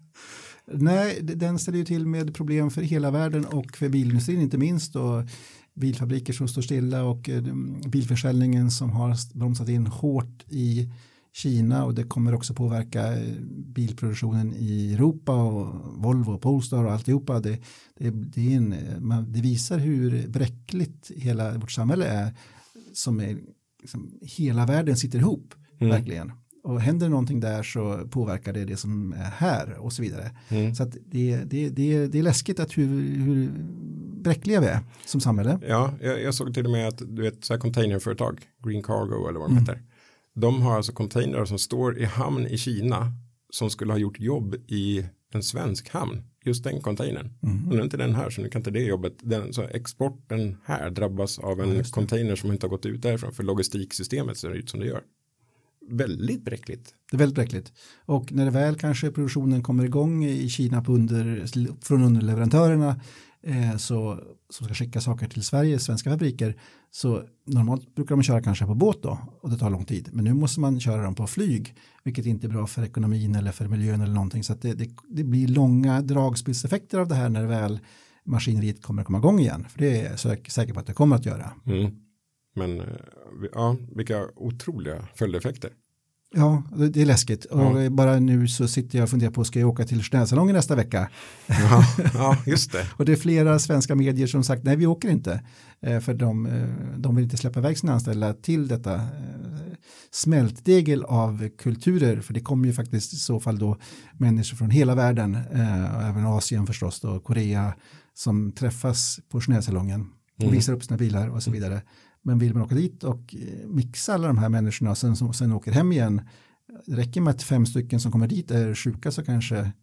Nej, den ställer ju till med problem för hela världen och för bilindustrin inte minst och bilfabriker som står stilla och eh, bilförsäljningen som har bromsat in hårt i Kina och det kommer också påverka eh, bilproduktionen i Europa och Volvo och Polestar och alltihopa. Det, det, det, är en, man, det visar hur bräckligt hela vårt samhälle är som är liksom, hela världen sitter ihop mm. verkligen. Och händer någonting där så påverkar det det som är här och så vidare. Mm. Så att det, det, det, det är läskigt att hur, hur bräckliga vi är som samhälle. Ja, jag, jag såg till och med att du vet så här containerföretag, Green Cargo eller vad de Mm. heter. De har alltså containrar som står i hamn i Kina som skulle ha gjort jobb i en svensk hamn. Just den containern. Mm. Och nu är inte den här så nu kan inte det jobbet. Den, så exporten här drabbas av en ja, container som inte har gått ut därifrån för logistiksystemet ser ut som det gör. Väldigt bräckligt. Det är väldigt bräckligt. Och när det väl kanske produktionen kommer igång i Kina på under, från underleverantörerna eh, så, som ska skicka saker till Sverige, svenska fabriker, så normalt brukar de köra kanske på båt då och det tar lång tid. Men nu måste man köra dem på flyg, vilket inte är bra för ekonomin eller för miljön eller någonting. Så att det, det, det blir långa dragspelseffekter av det här när väl maskineriet kommer komma igång igen. För det är jag säker på att det kommer att göra. Mm. Men ja, vilka otroliga följdeffekter. Ja, det är läskigt. Ja. Och bara nu så sitter jag och funderar på, ska jag åka till Schnellsalongen nästa vecka? Ja, ja, just det. Och det är flera svenska medier som sagt, nej vi åker inte. För de, de vill inte släppa iväg sina anställda till detta smältdegel av kulturer. För det kommer ju faktiskt i så fall då människor från hela världen, och även Asien förstås då, Korea, som träffas på Schnellsalongen och mm. visar upp sina bilar och så vidare. Men vill man åka dit och mixa alla de här människorna och sen, som, sen åker hem igen, det räcker med att fem stycken som kommer dit är sjuka så kanske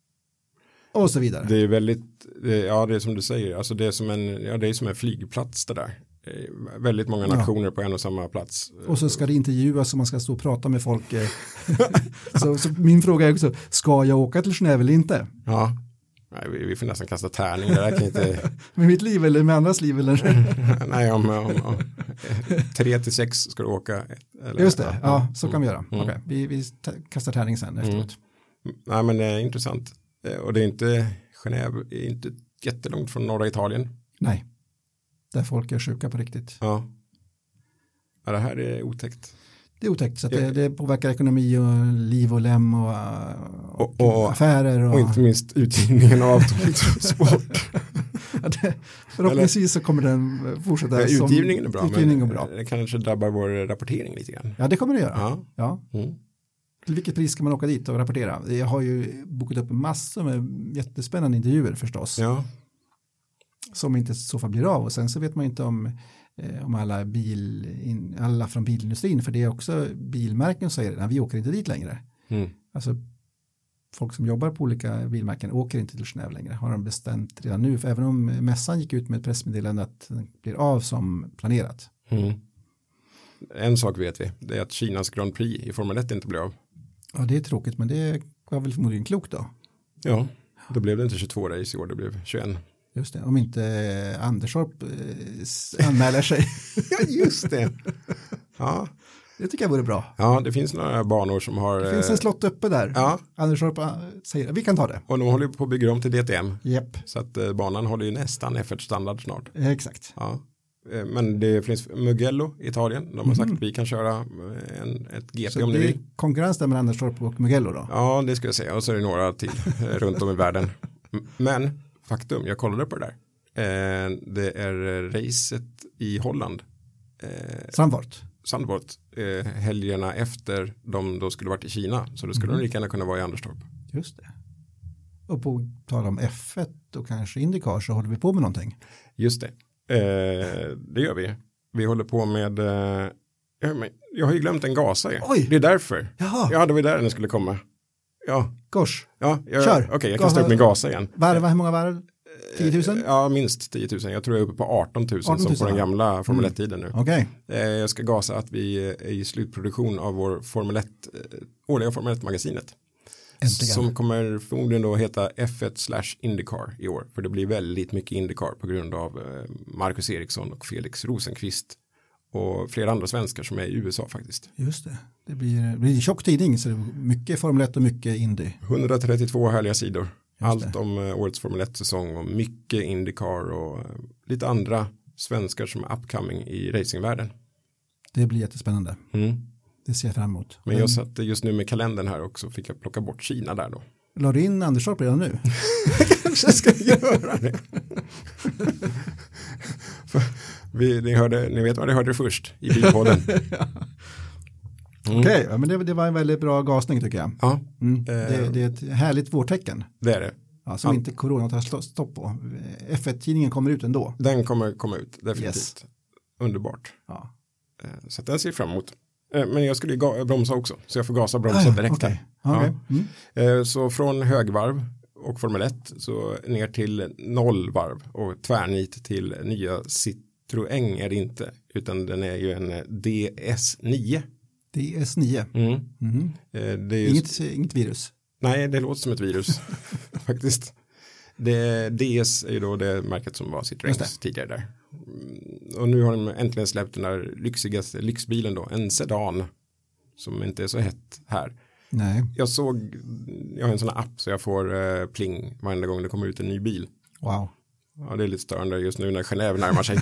och så vidare. Det är väldigt, ja det är som du säger, alltså det är som en, ja, det är som en flygplats det där. Det är väldigt många nationer ja. På en och samma plats. Och så ska det intervjuas och man ska stå och prata med folk. så, så min fråga är också, ska jag åka till Genève eller inte? Ja. Nej, vi, vi får nästan kasta tärning. Det där kan inte... med mitt liv eller med andras liv? Eller? Nej, om, om, om tre till sex ska du åka. Eller, just det, ja, så kan vi göra. Mm. Okay. Vi, vi kastar tärning sen efteråt. Mm. Nej, men det är intressant. Och det är inte, Genève är inte jättelångt från norra Italien. Nej, där folk är sjuka på riktigt. Ja, ja det här är otäckt. Det är otäckt så att det, det påverkar ekonomi och liv och lem och, och, och, och affärer. Och, och inte minst utgivningen av avtalssport. ja, det, förhoppningsvis så kommer den fortsätta. Ja, utgivningen är bra, utgivning men är bra. Det kanske drabbar vår rapportering lite grann. Ja, det kommer det göra. Ja. Ja. Mm. Till vilket pris ska man åka dit och rapportera? Jag har ju bokat upp massor med jättespännande intervjuer förstås. Ja. Som inte så fall blir av och sen så vet man inte om om alla, bil, in, alla från bilindustrin, för det är också bilmärken som säger att vi åker inte dit längre. Mm. Alltså folk som jobbar på olika bilmärken åker inte till Genève längre, har de bestämt redan nu, för även om mässan gick ut med ett pressmeddelande att den blir av som planerat. Mm. En sak vet vi, det är att Kinas Grand Prix i Formel ett inte blir av. Ja, det är tråkigt, men det var väl förmodligen klokt då. Ja, då blev det inte tjugotvå race i år, det blev tjugoett. Just det, om inte Anderstorp eh, anmäler sig. Ja, just det. Ja. Det tycker jag vore bra. Ja, det finns några banor som har... Det finns en slott uppe där. Ja. Anderstorp säger vi kan ta det. Och de håller på att bygga om till D T M. Yep. Så att eh, banan håller ju nästan F ett-standard snart. Eh, exakt. Ja. Eh, men det finns Mugello i Italien. De har mm. sagt att vi kan köra en, ett G P så om ni vill. Konkurrens där med Anderstorp och Mugello då? Ja, det ska jag säga. Och så är det några till runt om i världen. Men... Faktum, jag kollade på det där. Eh, det är racet i Holland. Eh, Sandvort. Sandvort. Eh, helgerna efter de då skulle varit i Kina. Så då skulle mm. de lika gärna kunna vara i Anderstorp. Just det. Och på tal om F ett och kanske IndyCar så håller vi på med någonting. Just det. Eh, det gör vi. Vi håller på med... Eh, jag har ju glömt en gasare. Oj! Det är därför. Jaha. Ja, det var där den skulle komma. Ja. Kors. Ja, jag, kör. Okej, okay, jag kan stå upp min gasa igen. Varva, hur många varv? tio tusen? Ja, minst tio tusen. Jag tror jag är uppe på arton tusen som på den gamla Formel ett-tiden nu. Mm. Okej. Okay. Jag ska gasa att vi är i slutproduktion av vår Formel ett, årliga Formel ett-magasinet. Äntligen. Som kommer förmodligen då heta F ett slash Indycar i år. För det blir väldigt mycket Indycar på grund av eh, Marcus Eriksson och Felix Rosenqvist. Och flera andra svenskar som är i U S A faktiskt. Just det. Det blir, det blir en tjock tidning så det är mycket Formel ett och mycket Indy. hundratrettiotvå härliga sidor. Allt det. om eh, årets Formel ett-säsong och mycket Indycar och eh, lite andra svenskar som är upcoming i racingvärlden. Det blir jättespännande. Mm. Det ser jag fram emot. Men jag satt just nu med kalendern här också, fick jag plocka bort Kina där då. La du in Anderstorp redan nu? Kanske ska göra det. Vi, ni, hörde, ni vet vad ni hörde först i bilpodden. Mm. Okej, okay, ja, men det, det var en väldigt bra gasning tycker jag. Ja. Mm. Det, det är ett härligt vårtecken. Det är det. Ja, som ja. inte corona tar stopp på. F ett-tidningen kommer ut ändå. Den kommer komma ut, definitivt. Yes. Underbart. Ja. Så den ser fram emot. Men jag skulle ga- bromsa också. Så jag får gasa och bromsa direkt. Okay. Ja. Okay. Mm. Så från högvarv och Formel ett så ner till nollvarv och tvärnit till nya Citroën är det inte. Utan den är ju en D S nio. D S nio. Mm. Mm. Det är just... inget, inget virus. Nej, det låter som ett virus faktiskt. Det, D S är ju då det märket som var Citroëns tidigare där. Och nu har de äntligen släppt den där lyxigaste lyxbilen då, en sedan som inte är så hett här. Nej. Jag såg, jag har en sån här app så jag får eh, pling varenda gång det kommer ut en ny bil. Wow. Ja, det är lite störande just nu när Genève närmar sig.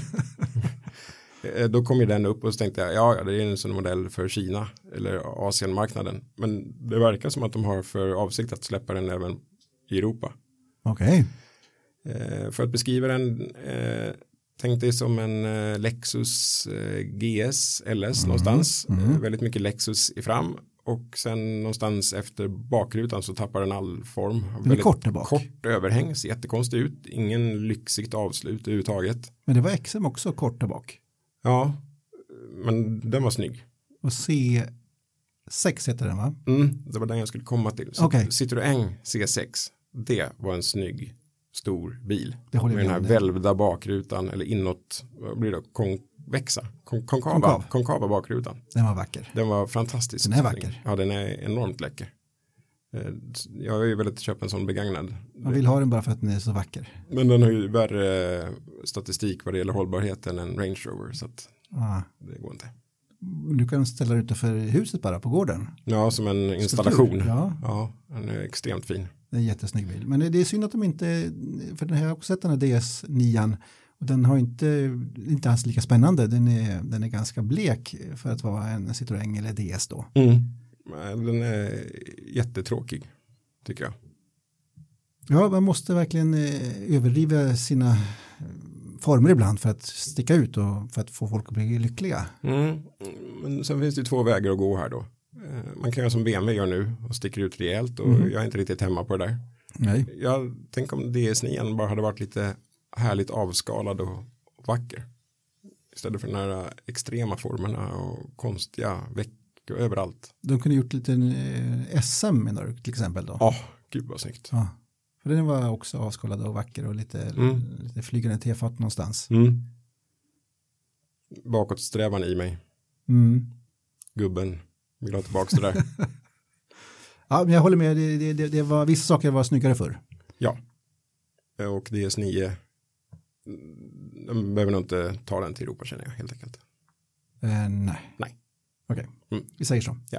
Då kom ju den upp och så tänkte jag, ja, ja det är en sån modell för Kina eller Asienmarknaden. Men det verkar som att de har för avsikt att släppa den även i Europa. Okej. Okay. Eh, för att beskriva den, eh, tänk dig som en eh, Lexus eh, G S L S mm. någonstans. Mm. Eh, väldigt mycket Lexus i fram. Och sen någonstans efter bakrutan så tappar den all form. Väldigt kort bak. Kort överhäng, ser jättekonstigt ut. Ingen lyxigt avslut överhuvudtaget. Men det var X M också kort bak. Ja, men den var snygg. Och C sex heter den va? Mm, det var den jag skulle komma till. Okay. Citroën C sex, det var en snygg stor bil. Det håller med den här det. välvda bakrutan eller inåt, vad blir det? Konvexa, kon- konkava, Konkav. konkava bakrutan. Den var vacker. Den var fantastisk. Den är vacker. Ja, den är enormt läcker. Jag har ju velat köpa en sån begagnad. Man vill ha den bara för att den är så vacker. Men den har ju värre statistik vad det gäller hållbarheten än Range Rover så att ah. det går inte. Du kan ställa utanför huset bara på gården. Ja, som en installation. Ja. Ja, den är extremt fin. Det är en jättesnygg bil. Men det är synd att de inte, för den här, jag har också sett den här D S nio och den har inte, inte alls lika spännande. Den är, den är ganska blek för att vara en Citroën eller D S då. Mm. Den är jättetråkig, tycker jag. Ja, man måste verkligen överdriva sina former ibland för att sticka ut och för att få folk att bli lyckliga. Mm. Men sen finns det två vägar att gå här då. Man kan göra som B M W gör nu och sticker ut rejält och mm. jag är inte riktigt hemma på det där. Nej. Jag tänker om D S nio bara hade varit lite härligt avskalad och vacker. Istället för de här extrema formerna och konstiga veck och överallt. De kunde gjort lite eh, S M menar du till exempel då? Ja, oh, gud vad snyggt. Ja. För den var också avskalad och vacker och lite, mm. lite flygande tefat någonstans. Mm. Bakåtsträvan i mig. Mm. Gubben vill ha tillbaka det där. Ja, men jag håller med. Det, det, det var, vissa saker var snyggare förr. Ja. Och D S nio de behöver nog inte ta den till Europa känner jag helt enkelt. Eh, nej. Nej. Okej, okay. mm. vi säger så. Ja.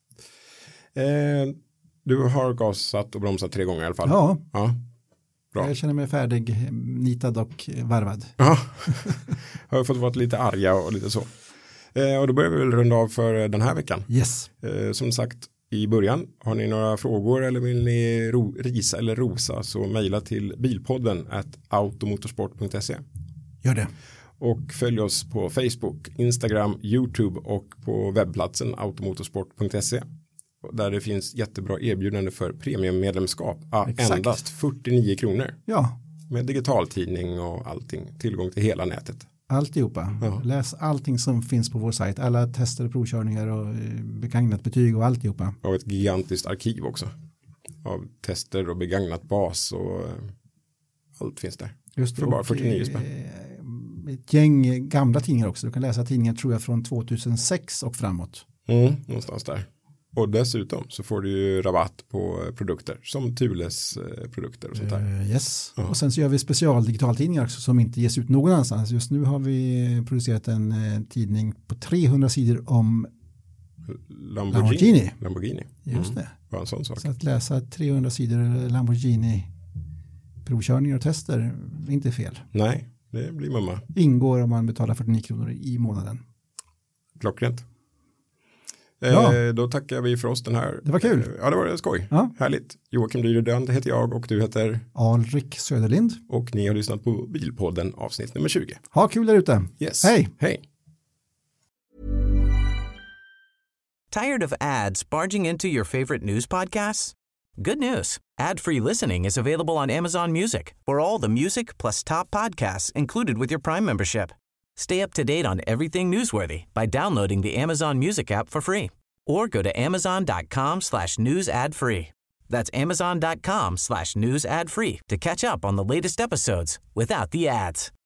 Eh, du har gasat och bromsat tre gånger i alla fall. Ja. Ja. Bra. Jag känner mig färdig, nitad och varvad. Ja. Har fått vara lite arga och lite så. Eh, och då börjar vi väl runda av för den här veckan. Yes. Eh, som sagt, i början, har ni några frågor eller vill ni ro, risa eller rosa så mejla till bilpodden at automotorsport punkt se. Gör det. Och följ oss på Facebook, Instagram, YouTube och på webbplatsen automotorsport punkt se. Där det finns jättebra erbjudande för premiummedlemskap. Ah, endast fyrtionio kronor. Ja. Med digitaltidning och allting. Tillgång till hela nätet. Alltihopa. Ja. Läs allting som finns på vår sajt. Alla tester, provkörningar och begagnat betyg och alltihopa. Och ett gigantiskt arkiv också. Av tester och begagnat bas och allt finns där. Just det. För bara fyrtionio spänn. Ett gäng gamla tidningar också. Du kan läsa tidningar tror jag från tvåtusensex och framåt. Mm, någonstans där. Och dessutom så får du ju rabatt på produkter som Thules produkter och sånt där. Uh, yes, ja. Och sen så gör vi specialdigitaltidningar också som inte ges ut någon annanstans. Just nu har vi producerat en eh, tidning på trehundra sidor om Lamborghini. Lamborghini. Lamborghini. Just mm. det. Bara en sån sak. Så att läsa trehundra sidor Lamborghini provkörningar och tester är inte fel. Nej, det blir mumma. Ingår om man betalar fyrtionio kronor i månaden. Klockrent. Ja. Eh, då tackar vi för oss den här. Det var kul. Eh, ja, det var skoj. Ja. Härligt. Joakim Dyrudand heter jag och du heter Alrik Söderlind. Och ni har lyssnat på Bilpodden avsnitt nummer tjugo. Ha kul där ute. Yes. Hej. Hej. Tired of ads barging into your favorite news podcasts? Good news. Ad-free listening is available on Amazon Music for all the music plus top podcasts included with your Prime membership. Stay up to date on everything newsworthy by downloading the Amazon Music app for free or go to amazon.com slash news ad free. That's amazon.com slash news ad free to catch up on the latest episodes without the ads.